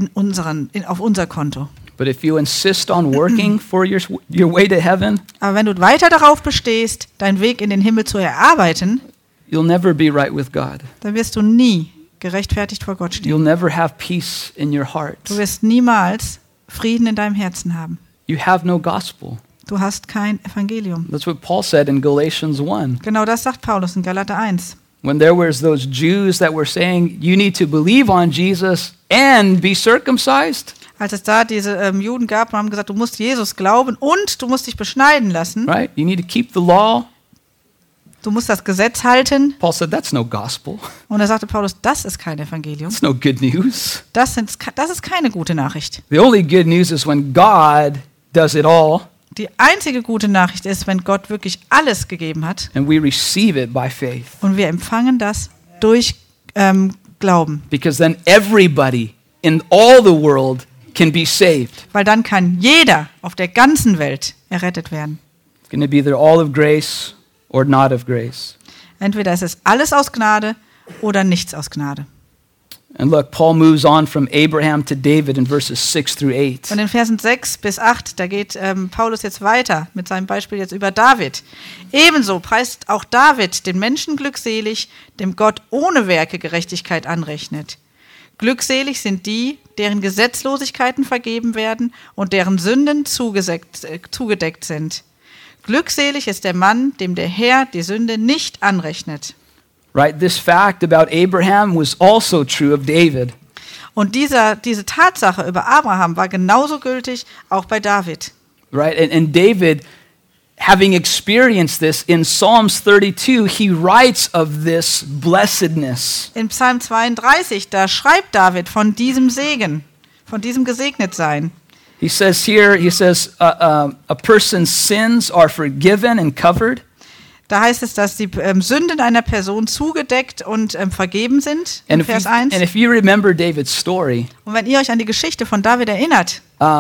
[SPEAKER 2] auf unser Konto.
[SPEAKER 1] But if you insist on working for your way to heaven,
[SPEAKER 2] Aber wenn du weiter darauf bestehst, deinen Weg in den Himmel zu erarbeiten,
[SPEAKER 1] you'll never be right with God.
[SPEAKER 2] dann wirst du nie gerechtfertigt vor Gott stehen.
[SPEAKER 1] You'll never have peace in your heart.
[SPEAKER 2] Du wirst niemals Frieden in deinem Herzen haben.
[SPEAKER 1] You have no gospel.
[SPEAKER 2] Du hast kein Evangelium.
[SPEAKER 1] That's what Paul said in Galatians 1.
[SPEAKER 2] Genau das sagt Paulus in Galater 1.
[SPEAKER 1] When there was those Jews that were saying, you need to believe on Jesus and be circumcised.
[SPEAKER 2] Als es da diese Juden gab, haben gesagt, du musst Jesus glauben und du musst dich beschneiden lassen.
[SPEAKER 1] Right? You need to keep the law.
[SPEAKER 2] Du musst das Gesetz halten.
[SPEAKER 1] Paul said, that's no gospel.
[SPEAKER 2] Und da sagte Paulus, das ist kein Evangelium.
[SPEAKER 1] That's no good news.
[SPEAKER 2] Das ist keine gute Nachricht.
[SPEAKER 1] The only good news is when God does it all
[SPEAKER 2] Die einzige gute Nachricht ist, wenn Gott wirklich alles gegeben hat
[SPEAKER 1] and we receive it by faith.
[SPEAKER 2] und wir empfangen das durch Glauben.
[SPEAKER 1] Because then everybody in all the world can be saved.
[SPEAKER 2] Weil dann kann jeder auf der ganzen Welt errettet werden.
[SPEAKER 1] It's going to be either all of grace or not of grace.
[SPEAKER 2] Entweder ist es alles aus Gnade oder nichts aus Gnade.
[SPEAKER 1] And look, Paul moves on from Abraham to David in verses 6 through 8.
[SPEAKER 2] Von den Versen 6 bis 8, da geht Paulus jetzt weiter mit seinem Beispiel jetzt über David. Ebenso preist auch David den Menschen glückselig, dem Gott ohne Werke Gerechtigkeit anrechnet. Glückselig sind die, deren Gesetzlosigkeiten vergeben werden und deren Sünden zugedeckt sind. Glückselig ist der Mann, dem der Herr die Sünde nicht anrechnet.
[SPEAKER 1] Right? This fact about Abraham was also true of David.
[SPEAKER 2] Und diese Tatsache über Abraham war genauso gültig auch bei David.
[SPEAKER 1] Right? And David, having experienced this in Psalms 32, he writes of this blessedness.
[SPEAKER 2] In Psalm 32, da schreibt David von diesem Segen, von diesem Gesegnetsein.
[SPEAKER 1] He says, a person's sins are forgiven and covered.
[SPEAKER 2] Da heißt es, dass die Sünden einer Person zugedeckt und vergeben sind, in Vers 1.
[SPEAKER 1] And if you remember David's story,
[SPEAKER 2] Und wenn ihr euch an die Geschichte von David erinnert,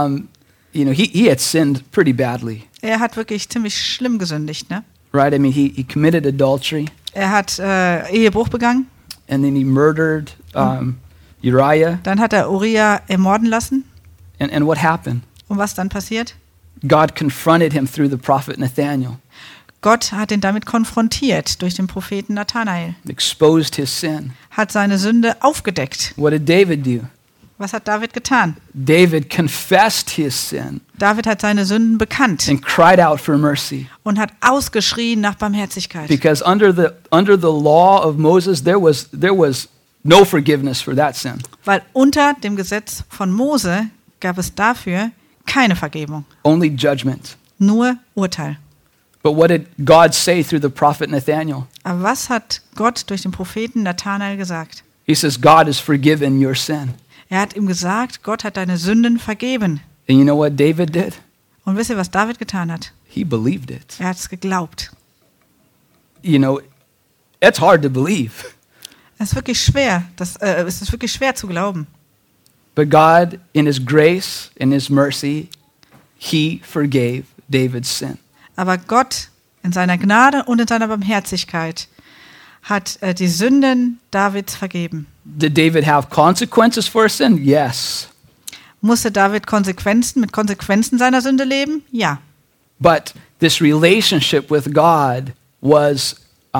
[SPEAKER 1] he had sinned pretty badly.
[SPEAKER 2] er hat wirklich ziemlich schlimm gesündigt, ne?
[SPEAKER 1] Right? I mean, he committed adultery,
[SPEAKER 2] Er hat Ehebruch begangen,
[SPEAKER 1] and then he murdered Uriah.
[SPEAKER 2] dann hat er Uriah ermorden lassen.
[SPEAKER 1] And what happened?
[SPEAKER 2] Und was dann passiert?
[SPEAKER 1] God confronted him through the prophet Nathaniel,
[SPEAKER 2] Gott hat ihn damit konfrontiert durch den Propheten Nathanael,
[SPEAKER 1] exposed his sin.
[SPEAKER 2] hat seine Sünde aufgedeckt.
[SPEAKER 1] What did David do?
[SPEAKER 2] Was hat David getan?
[SPEAKER 1] David confessed his sin
[SPEAKER 2] David hat seine Sünden bekannt
[SPEAKER 1] and cried out for mercy.
[SPEAKER 2] und hat ausgeschrien nach Barmherzigkeit.
[SPEAKER 1] Because under the law of Moses, there was no forgiveness for that sin.
[SPEAKER 2] Weil unter dem Gesetz von Mose gab es dafür keine Vergebung,
[SPEAKER 1] Only judgment.
[SPEAKER 2] nur Urteil.
[SPEAKER 1] But what did God say through the prophet Nathaniel?
[SPEAKER 2] Aber was hat Gott durch den Propheten Nathanael gesagt?
[SPEAKER 1] He says, God has forgiven your sin.
[SPEAKER 2] Er hat ihm gesagt, Gott hat deine Sünden vergeben.
[SPEAKER 1] And you know what David did?
[SPEAKER 2] Und wisst ihr, was David getan hat?
[SPEAKER 1] He believed it.
[SPEAKER 2] Er hat es geglaubt.
[SPEAKER 1] You know, it's hard to believe.
[SPEAKER 2] Es ist wirklich schwer, es ist wirklich schwer zu glauben.
[SPEAKER 1] But God, in his grace, in his mercy, he forgave David's sin.
[SPEAKER 2] Aber Gott in seiner Gnade und in seiner Barmherzigkeit hat die Sünden Davids vergeben.
[SPEAKER 1] Did David have consequences for his sin? Yes.
[SPEAKER 2] Musste David mit Konsequenzen seiner Sünde leben? Ja.
[SPEAKER 1] But this relationship with God was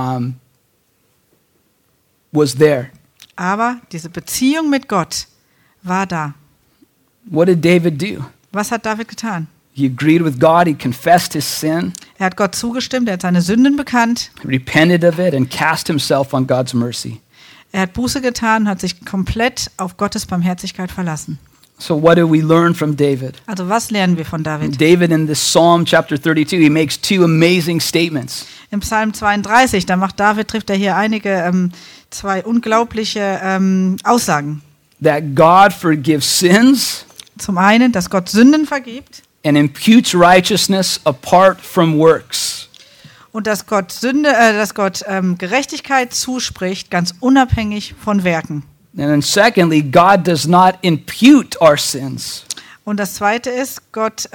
[SPEAKER 1] there.
[SPEAKER 2] Aber diese Beziehung mit Gott war da.
[SPEAKER 1] What did David do?
[SPEAKER 2] Was hat David getan?
[SPEAKER 1] He agreed with God. He confessed his sin.
[SPEAKER 2] Er hat Gott zugestimmt, er hat seine Sünden bekannt,
[SPEAKER 1] repented of it, and cast himself on God's mercy.
[SPEAKER 2] er hat Buße getan und hat sich komplett auf Gottes Barmherzigkeit verlassen.
[SPEAKER 1] So what do we learn from David?
[SPEAKER 2] Also was lernen wir von David?
[SPEAKER 1] David in this Psalm chapter 32, he makes two amazing statements.
[SPEAKER 2] Im Psalm 32, trifft er hier einige zwei unglaubliche Aussagen.
[SPEAKER 1] That God forgives sins
[SPEAKER 2] Zum einen, dass Gott Sünden vergibt
[SPEAKER 1] and imputes righteousness apart from works.
[SPEAKER 2] und dass Gott Gerechtigkeit zuspricht, ganz unabhängig von Werken.
[SPEAKER 1] And then secondly, God does not impute our sins.
[SPEAKER 2] Und das zweite ist, Gott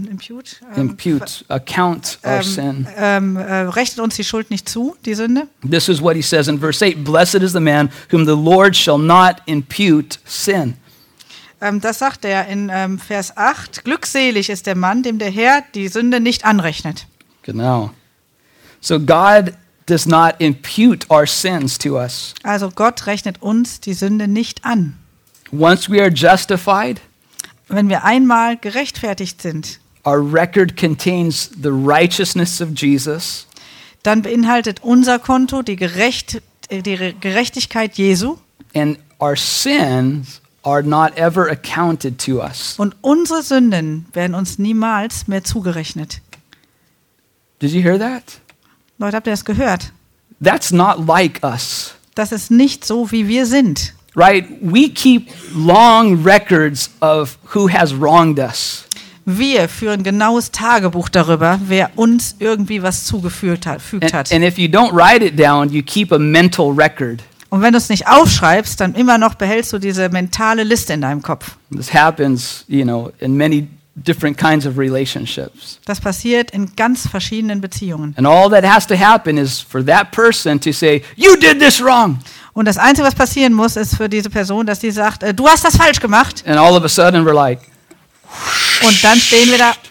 [SPEAKER 1] Account our sin.
[SPEAKER 2] rechnet uns die Schuld nicht zu, die Sünde.
[SPEAKER 1] This is what he says in verse 8, blessed is the man whom the Lord shall not impute sin.
[SPEAKER 2] Das sagt er in Vers 8. Glückselig ist der Mann, dem der Herr die Sünde nicht anrechnet.
[SPEAKER 1] Genau. So God does not impute our sins to us.
[SPEAKER 2] Also Gott rechnet uns die Sünde nicht an.
[SPEAKER 1] Once we are justified,
[SPEAKER 2] Wenn wir einmal gerechtfertigt sind,
[SPEAKER 1] our record contains the righteousness of Jesus,
[SPEAKER 2] dann beinhaltet unser Konto die Gerechtigkeit Jesu
[SPEAKER 1] and our sins are not ever accounted to us.
[SPEAKER 2] und unsere Sünden werden uns niemals mehr zugerechnet.
[SPEAKER 1] Did you hear that?
[SPEAKER 2] Leute, habt ihr das gehört?
[SPEAKER 1] That's not like us.
[SPEAKER 2] Das ist nicht so, wie wir sind.
[SPEAKER 1] Right? We keep long records of who has wronged us.
[SPEAKER 2] Wir führen genaues Tagebuch darüber, wer uns irgendwie was zugefügt hat.
[SPEAKER 1] And if you don't write it down, you keep a mental record.
[SPEAKER 2] Und wenn du es nicht aufschreibst, dann immer noch behältst du diese mentale Liste in deinem Kopf.
[SPEAKER 1] This happens, in many different kinds of relationships.
[SPEAKER 2] Das passiert in ganz verschiedenen Beziehungen.
[SPEAKER 1] And all that has to happen is for that person to say, you did this wrong.
[SPEAKER 2] Und das Einzige, was passieren muss, ist für diese Person, dass sie sagt, du hast das falsch gemacht.
[SPEAKER 1] And all of a sudden we're like,
[SPEAKER 2] Und dann stehen wir da,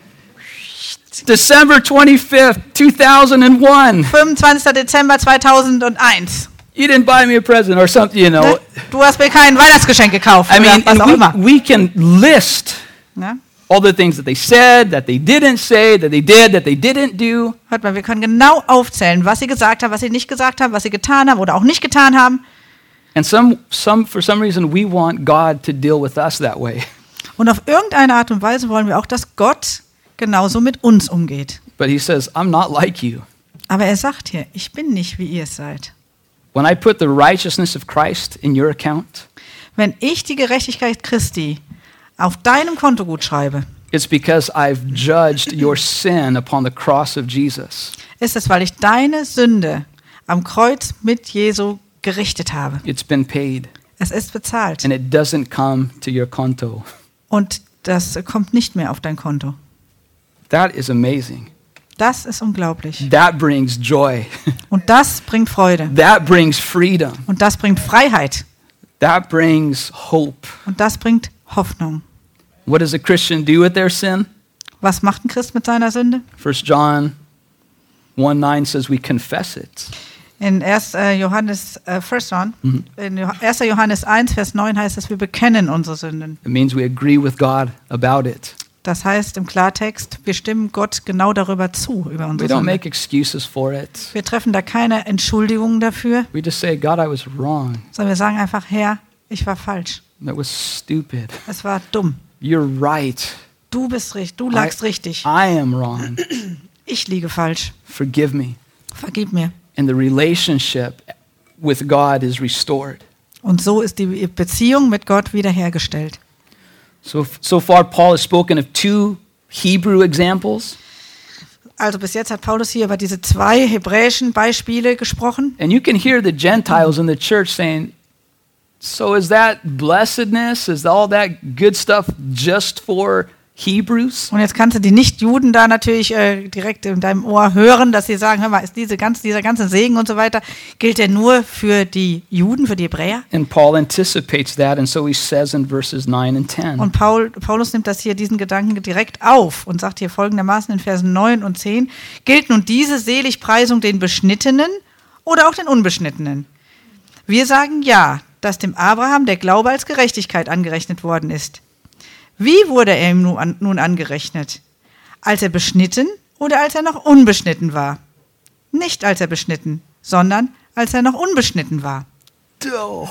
[SPEAKER 1] December 25th, 2001.
[SPEAKER 2] 25. Dezember 2001.
[SPEAKER 1] You didn't buy me a present or something,
[SPEAKER 2] Ne? Du hast mir kein Weihnachtsgeschenk gekauft
[SPEAKER 1] I
[SPEAKER 2] oder
[SPEAKER 1] mean,
[SPEAKER 2] was auch immer.
[SPEAKER 1] and we can list
[SPEAKER 2] Ne?
[SPEAKER 1] all the things that they said, that they didn't say, that they did, that they didn't do.
[SPEAKER 2] Hört mal, wir können genau aufzählen, was sie gesagt haben, was sie nicht gesagt haben, was sie getan haben oder auch nicht getan haben.
[SPEAKER 1] And for some reason, we want God to deal with us that way.
[SPEAKER 2] Und auf irgendeine Art und Weise wollen wir auch, dass Gott genauso mit uns umgeht.
[SPEAKER 1] But he says, I'm not like you.
[SPEAKER 2] Aber er sagt hier, ich bin nicht, wie ihr es seid.
[SPEAKER 1] When I put the righteousness of Christ in your account,
[SPEAKER 2] Wenn ich die Gerechtigkeit Christi auf deinem Konto gut schreibe,
[SPEAKER 1] it's because I've judged your sin upon the cross of Jesus.
[SPEAKER 2] ist es, weil ich deine Sünde am Kreuz mit Jesu gerichtet habe.
[SPEAKER 1] It's been paid,
[SPEAKER 2] Es ist bezahlt.
[SPEAKER 1] and it doesn't come to your konto.
[SPEAKER 2] Und das kommt nicht mehr auf dein Konto.
[SPEAKER 1] That is amazing.
[SPEAKER 2] Das ist unglaublich.
[SPEAKER 1] That brings joy.
[SPEAKER 2] Und das bringt Freude.
[SPEAKER 1] That brings freedom.
[SPEAKER 2] Und das bringt Freiheit.
[SPEAKER 1] That brings hope.
[SPEAKER 2] Und das bringt Hoffnung.
[SPEAKER 1] What does a Christian do with their sin?
[SPEAKER 2] Was macht ein Christ mit seiner Sünde?
[SPEAKER 1] 1 John 1:9 says we confess it.
[SPEAKER 2] In 1. Johannes 1. Johannes 1, Vers 9 heißt es, wir bekennen unsere Sünden.
[SPEAKER 1] It means we agree with God about it.
[SPEAKER 2] Das heißt im Klartext, wir stimmen Gott genau darüber zu, über
[SPEAKER 1] We
[SPEAKER 2] unsere
[SPEAKER 1] don't
[SPEAKER 2] Sünde.
[SPEAKER 1] make excuses for it.
[SPEAKER 2] Wir treffen da keine Entschuldigungen dafür,
[SPEAKER 1] We just say, God, I was wrong.
[SPEAKER 2] sondern wir sagen einfach, Herr, ich war falsch.
[SPEAKER 1] That was stupid.
[SPEAKER 2] Es war dumm.
[SPEAKER 1] You're right.
[SPEAKER 2] Du bist richtig, du lagst richtig.
[SPEAKER 1] I am wrong.
[SPEAKER 2] Ich liege falsch.
[SPEAKER 1] Forgive me.
[SPEAKER 2] Vergib mir.
[SPEAKER 1] And the relationship with God is restored.
[SPEAKER 2] Und so ist die Beziehung mit Gott wiederhergestellt.
[SPEAKER 1] So far, Paul has spoken of two Hebrew examples.
[SPEAKER 2] Also bis jetzt hat Paulus hier über diese zwei hebräischen Beispiele gesprochen.
[SPEAKER 1] And you can hear the Gentiles in the church saying, so is that blessedness, is all that good stuff just for Hebrews?
[SPEAKER 2] Und jetzt kannst du die Nicht-Juden da natürlich direkt in deinem Ohr hören, dass sie sagen, hör mal, ist dieser ganze Segen und so weiter, gilt der nur für die Juden, für die Hebräer?
[SPEAKER 1] And Paul anticipates that, and so he says in verses 9 and 10.
[SPEAKER 2] Und Paulus nimmt das hier, diesen Gedanken direkt auf und sagt hier folgendermaßen in Versen 9 und 10, gilt nun diese Seligpreisung den Beschnittenen oder auch den Unbeschnittenen? Wir sagen ja, dass dem Abraham der Glaube als Gerechtigkeit angerechnet worden ist. Wie wurde er ihm nun angerechnet? Als er beschnitten oder als er noch unbeschnitten war? Nicht als er beschnitten, sondern als er noch unbeschnitten war.
[SPEAKER 1] Oh.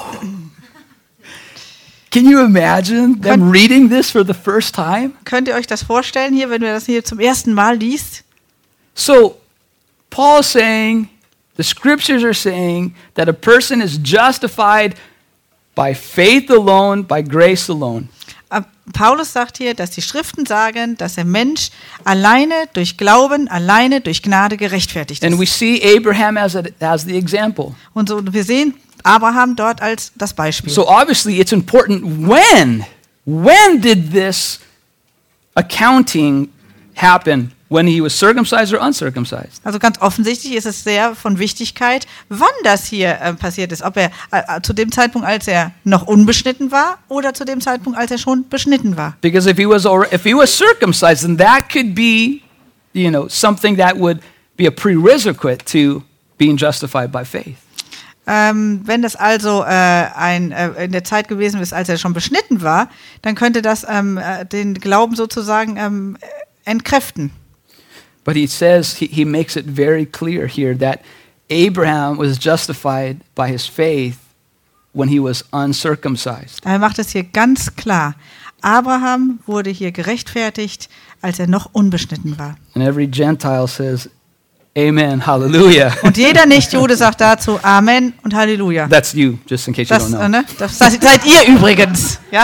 [SPEAKER 1] Can you imagine them reading this for the first time?
[SPEAKER 2] Könnt ihr euch das vorstellen hier, wenn wir das hier zum ersten Mal liest?
[SPEAKER 1] So, Paul's saying, the scriptures are saying that a person is justified by faith alone, by grace alone.
[SPEAKER 2] Paulus sagt hier, dass die Schriften sagen, dass der Mensch alleine durch Glauben, alleine durch Gnade gerechtfertigt
[SPEAKER 1] And we
[SPEAKER 2] ist.
[SPEAKER 1] see Abraham as the example.
[SPEAKER 2] Und so, wir sehen Abraham dort als das Beispiel.
[SPEAKER 1] So obviously it's important when did this accounting happen? When he was circumcised or uncircumcised?
[SPEAKER 2] Also ganz offensichtlich ist es sehr von Wichtigkeit, wann das hier passiert ist. Ob er zu dem Zeitpunkt, als er noch unbeschnitten war oder zu dem Zeitpunkt, als er schon beschnitten war.
[SPEAKER 1] Because if he was circumcised, then that could be, something that would be a prerequisite to being justified by faith.
[SPEAKER 2] Wenn das also in der Zeit gewesen ist, als er schon beschnitten war, dann könnte das den Glauben sozusagen entkräften.
[SPEAKER 1] But he says, he makes it very clear here that Abraham was justified by his faith when he was uncircumcised.
[SPEAKER 2] Er macht es hier ganz klar. Abraham wurde hier gerechtfertigt, als er noch unbeschnitten war.
[SPEAKER 1] And every Gentile says, Amen, hallelujah.
[SPEAKER 2] Und jeder Nichtjude sagt dazu Amen und Halleluja.
[SPEAKER 1] That's you, just in case you don't know.
[SPEAKER 2] Das seid ihr übrigens. Ja?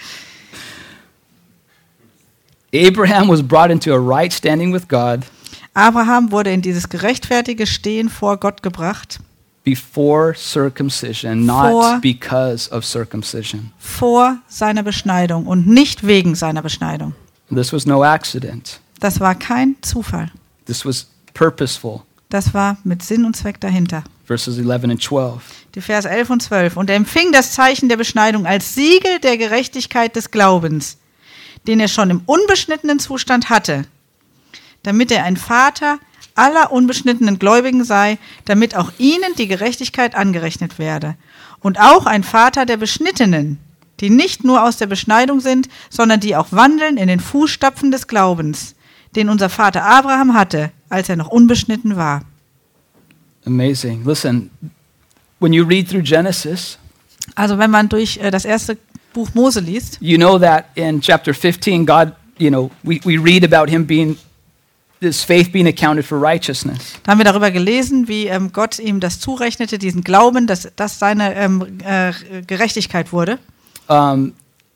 [SPEAKER 1] Abraham was brought into a right standing with God
[SPEAKER 2] Abraham wurde in dieses gerechtfertige Stehen vor Gott gebracht,
[SPEAKER 1] before circumcision, not because of circumcision.
[SPEAKER 2] vor seiner Beschneidung und nicht wegen seiner Beschneidung.
[SPEAKER 1] This was no accident.
[SPEAKER 2] Das war kein Zufall.
[SPEAKER 1] This was purposeful.
[SPEAKER 2] Das war mit Sinn und Zweck dahinter.
[SPEAKER 1] Verses 11 and 12.
[SPEAKER 2] Die Verse 11 und 12. Und er empfing das Zeichen der Beschneidung als Siegel der Gerechtigkeit des Glaubens, den er schon im unbeschnittenen Zustand hatte, damit er ein Vater aller unbeschnittenen Gläubigen sei, damit auch ihnen die Gerechtigkeit angerechnet werde. Und auch ein Vater der Beschnittenen, die nicht nur aus der Beschneidung sind, sondern die auch wandeln in den Fußstapfen des Glaubens, den unser Vater Abraham hatte, als er noch unbeschnitten war.
[SPEAKER 1] Amazing. Listen, when you read through Genesis,
[SPEAKER 2] Also wenn man durch das erste Buch Mose liest,
[SPEAKER 1] you know that in chapter 15, God, we read about him his faith being accounted for righteousness.
[SPEAKER 2] da haben wir darüber gelesen, wie Gott ihm das zurechnete, diesen Glauben, dass das seine Gerechtigkeit wurde.
[SPEAKER 1] And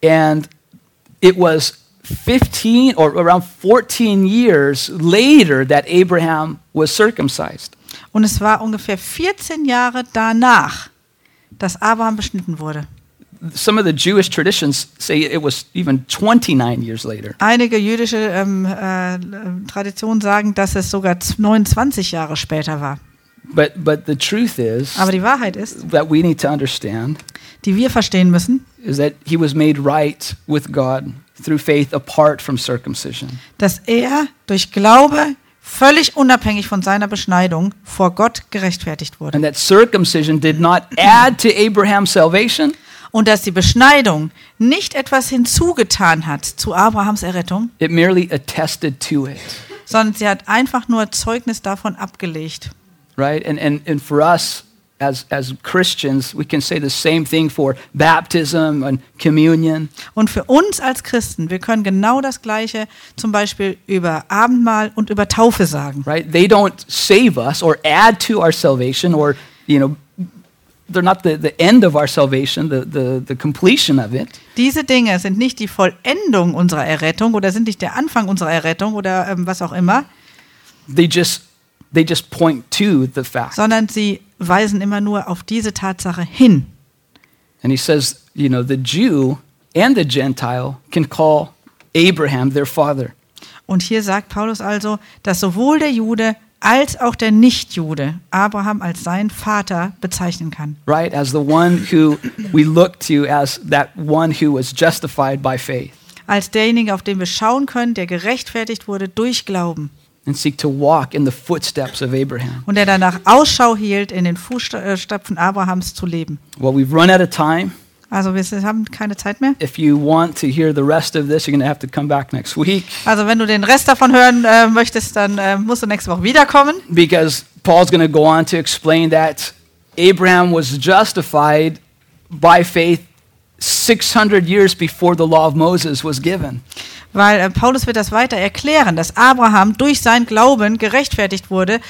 [SPEAKER 1] it was 15 or around 14 years later that Abraham was circumcised.
[SPEAKER 2] Und es war ungefähr 14 Jahre danach, dass Abraham beschnitten wurde.
[SPEAKER 1] Some of the Jewish traditions say it was even 29 years later.
[SPEAKER 2] Einige jüdische Traditionen sagen, dass es sogar 29 Jahre später war.
[SPEAKER 1] But the truth is
[SPEAKER 2] Aber die Wahrheit ist,
[SPEAKER 1] that we need to understand
[SPEAKER 2] die wir verstehen müssen,
[SPEAKER 1] is that he was made right with God through faith apart from circumcision.
[SPEAKER 2] dass er durch Glaube völlig unabhängig von seiner Beschneidung vor Gott gerechtfertigt wurde.
[SPEAKER 1] And that circumcision did not add to Abraham's salvation,
[SPEAKER 2] Und dass die Beschneidung nicht etwas hinzugetan hat zu Abrahams Errettung,
[SPEAKER 1] it merely attested to it.
[SPEAKER 2] sondern sie hat einfach nur Zeugnis davon abgelegt.
[SPEAKER 1] Right? And for us as Christians, we can say the same thing for baptism and communion.
[SPEAKER 2] Und für uns als Christen, wir können genau das Gleiche zum Beispiel über Abendmahl und über Taufe sagen.
[SPEAKER 1] Right? They don't save us or add to our salvation or, they're not the end of our salvation, the completion of it.
[SPEAKER 2] Diese Dinge sind nicht die Vollendung unserer Errettung oder sind nicht der Anfang unserer Errettung oder was auch immer,
[SPEAKER 1] They just point to the fact.
[SPEAKER 2] sondern sie weisen immer nur auf diese Tatsache hin.
[SPEAKER 1] And he says, the Jew and the Gentile can call Abraham their father.
[SPEAKER 2] Und hier sagt Paulus also, dass sowohl der Jude als auch der Nichtjude Abraham als seinen Vater bezeichnen kann.
[SPEAKER 1] Right? As the one who we look to as that one who was justified by faith.
[SPEAKER 2] Als derjenige, auf den wir schauen können, der gerechtfertigt wurde durch Glauben.
[SPEAKER 1] And seek to walk in the footsteps of Abraham.
[SPEAKER 2] Und der danach Ausschau hielt, in den Fußstapfen Abrahams zu leben.
[SPEAKER 1] Well, we've run out of time.
[SPEAKER 2] Also wir haben keine Zeit mehr.
[SPEAKER 1] If you want to hear the rest of this, you're going to have to come back next week.
[SPEAKER 2] Also wenn du den Rest davon hören möchtest, dann musst du nächste Woche wiederkommen.
[SPEAKER 1] Because Paul's going to go on to explain that Abraham was justified by faith 600 years before the law of Moses was given.
[SPEAKER 2] Weil Paulus wird das weiter erklären, dass Abraham durch sein Glauben gerechtfertigt wurde,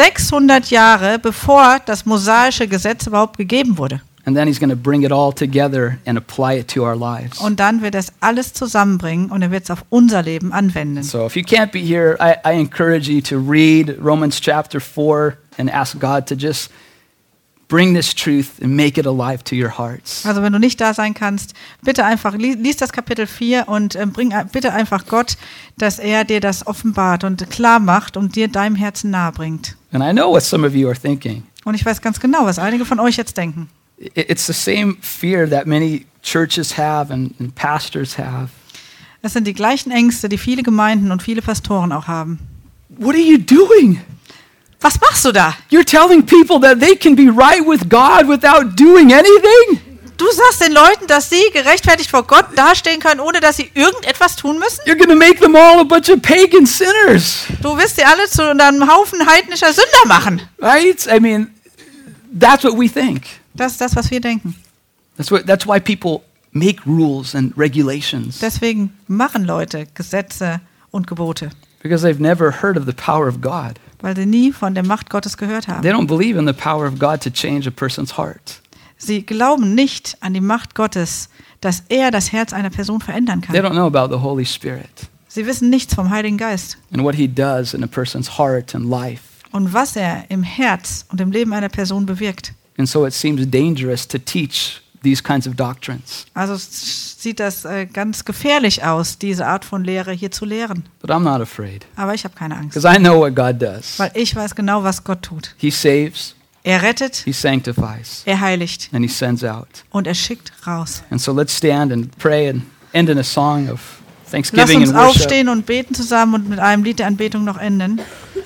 [SPEAKER 2] 600 Jahre bevor das mosaische Gesetz überhaupt gegeben wurde.
[SPEAKER 1] And then he's going to bring it all together and apply it to our lives.
[SPEAKER 2] Und dann wird er es alles zusammenbringen und er wird es auf unser Leben anwenden.
[SPEAKER 1] So if you can't be here, I encourage you to read Romans chapter 4 and ask God to just bring this truth and make it alive to your hearts.
[SPEAKER 2] Also wenn du nicht da sein kannst, bitte einfach lies das Kapitel 4 und bitte einfach Gott, dass er dir das offenbart und klar macht und dir deinem Herzen nahe bringt.
[SPEAKER 1] And I know what some of you are thinking.
[SPEAKER 2] Und ich weiß ganz genau, was einige von euch jetzt denken.
[SPEAKER 1] It's the same fear that many churches have and pastors have.
[SPEAKER 2] Es sind die gleichen Ängste, die viele Gemeinden und viele Pastoren auch haben.
[SPEAKER 1] What are you doing?
[SPEAKER 2] Was machst du da?
[SPEAKER 1] You're telling people that they can be right with God without doing anything?
[SPEAKER 2] Du sagst den Leuten, dass sie gerechtfertigt vor Gott dastehen können, ohne dass sie irgendetwas tun müssen?
[SPEAKER 1] You're going to make them all a bunch of pagan sinners.
[SPEAKER 2] Du wirst sie alle zu einem Haufen heidnischer Sünder machen.
[SPEAKER 1] Right? I mean, that's what we think.
[SPEAKER 2] Das ist das, was wir denken.
[SPEAKER 1] That's why people make rules and regulations.
[SPEAKER 2] Deswegen machen Leute Gesetze und Gebote,
[SPEAKER 1] Because they've never heard of the power of God.
[SPEAKER 2] weil sie nie von der Macht Gottes gehört haben.
[SPEAKER 1] They don't believe in the power of God to change a person's heart.
[SPEAKER 2] Sie glauben nicht an die Macht Gottes, dass er das Herz einer Person verändern
[SPEAKER 1] They
[SPEAKER 2] kann.
[SPEAKER 1] don't know about the Holy Spirit
[SPEAKER 2] Sie wissen nichts vom Heiligen Geist
[SPEAKER 1] and what he does in a person's heart and life.
[SPEAKER 2] und was er im Herz und im Leben einer Person bewirkt.
[SPEAKER 1] And so it seems dangerous to teach these kinds of doctrines.
[SPEAKER 2] Also sieht das ganz gefährlich aus, diese Art von Lehre hier zu lehren.
[SPEAKER 1] But I'm not afraid
[SPEAKER 2] Aber ich habe keine Angst,
[SPEAKER 1] because I know what God does.
[SPEAKER 2] weil ich weiß genau, was Gott tut.
[SPEAKER 1] He saves,
[SPEAKER 2] Er rettet,
[SPEAKER 1] he sanctifies,
[SPEAKER 2] er heiligt
[SPEAKER 1] and he sends out.
[SPEAKER 2] und er schickt raus.
[SPEAKER 1] And so let's stand and pray and end in a song of
[SPEAKER 2] Lass
[SPEAKER 1] thanksgiving
[SPEAKER 2] uns
[SPEAKER 1] and worship.
[SPEAKER 2] aufstehen und beten zusammen und mit einem Lied der Anbetung noch enden.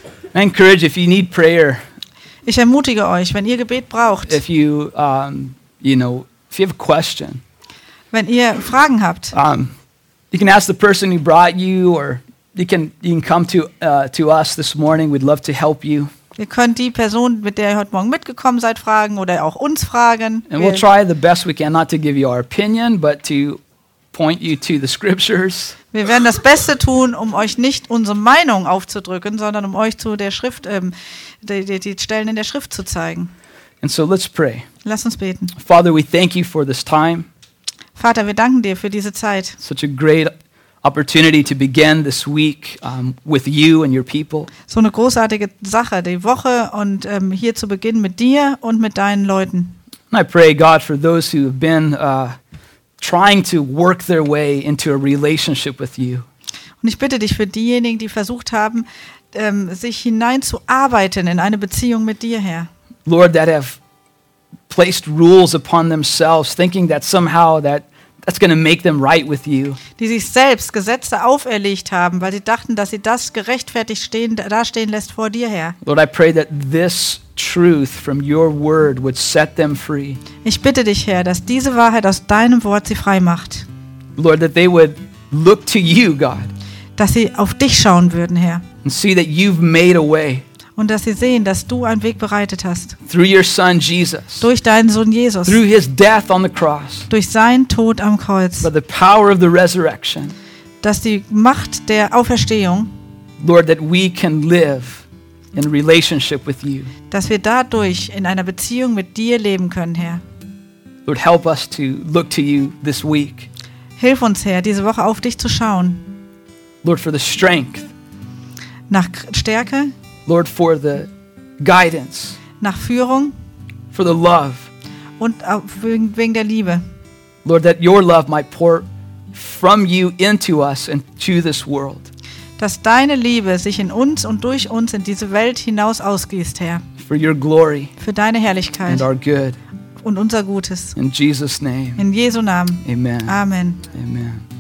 [SPEAKER 1] I encourage, if you need prayer,
[SPEAKER 2] Ich ermutige euch, wenn ihr Gebet braucht,
[SPEAKER 1] if you, if you have a question,
[SPEAKER 2] wenn ihr Fragen habt,
[SPEAKER 1] you can ask the person who brought you, or you can come to us this morning. We'd love to help you,
[SPEAKER 2] ihr könnt die Person, mit der ihr heute Morgen mitgekommen seid, fragen oder auch uns fragen.
[SPEAKER 1] and we'll try the best we can, not to give you our opinion, but to point you to the scriptures.
[SPEAKER 2] Wir werden das Beste tun, um euch nicht unsere Meinung aufzudrücken, sondern um euch zu der Schrift, die Stellen in der Schrift zu zeigen.
[SPEAKER 1] And so let's pray.
[SPEAKER 2] Lasst uns beten.
[SPEAKER 1] Father, we thank you for this time.
[SPEAKER 2] Vater, wir danken dir für diese Zeit.
[SPEAKER 1] Such a great opportunity to begin this week with you and your people.
[SPEAKER 2] So eine großartige Sache, die Woche und hier zu beginnen mit dir und mit deinen Leuten.
[SPEAKER 1] And I pray, God, for those who have been trying to work their way into a relationship with you.
[SPEAKER 2] Und ich bitte dich für diejenigen, die versucht haben, sich hineinzuarbeiten in eine Beziehung mit dir, Herr.
[SPEAKER 1] Lord, that have placed rules upon themselves, thinking that somehow that's going to make them right with you.
[SPEAKER 2] Die sich selbst Gesetze auferlegt haben, weil sie dachten, dass sie das gerechtfertigt dastehen lässt vor dir, Herr.
[SPEAKER 1] Lord, I pray that this truth from your word would set them free.
[SPEAKER 2] Ich bitte dich, Herr, dass diese Wahrheit aus deinem Wort sie frei macht.
[SPEAKER 1] Lord, that they would look to you, God,
[SPEAKER 2] Dass sie auf dich schauen würden, Herr.
[SPEAKER 1] and see that you've made a way
[SPEAKER 2] Und dass sie sehen, dass du einen Weg bereitet hast.
[SPEAKER 1] through your son Jesus,
[SPEAKER 2] Durch deinen Sohn Jesus.
[SPEAKER 1] through his death on the cross,
[SPEAKER 2] Durch seinen Tod am Kreuz.
[SPEAKER 1] by the power of the resurrection.
[SPEAKER 2] Dass die Macht der Auferstehung,
[SPEAKER 1] Lord, that we can live in relationship with you.
[SPEAKER 2] dass wir dadurch in einer Beziehung mit dir leben können, Herr.
[SPEAKER 1] Lord, help us to look to you this week.
[SPEAKER 2] Hilf uns, Herr, diese Woche auf dich zu schauen.
[SPEAKER 1] Lord, for the strength.
[SPEAKER 2] Nach Stärke,
[SPEAKER 1] Lord, for the guidance,
[SPEAKER 2] nach Führung
[SPEAKER 1] for the love.
[SPEAKER 2] und auch wegen der Liebe.
[SPEAKER 1] Lord, that your love might pour from you into us and to this world.
[SPEAKER 2] Dass deine Liebe sich in uns und durch uns in diese Welt hinaus ausgießt, Herr.
[SPEAKER 1] For your glory
[SPEAKER 2] Für deine Herrlichkeit
[SPEAKER 1] and our good.
[SPEAKER 2] und unser Gutes.
[SPEAKER 1] In Jesus' name,
[SPEAKER 2] In Jesu Namen.
[SPEAKER 1] amen.
[SPEAKER 2] Amen.
[SPEAKER 1] Amen.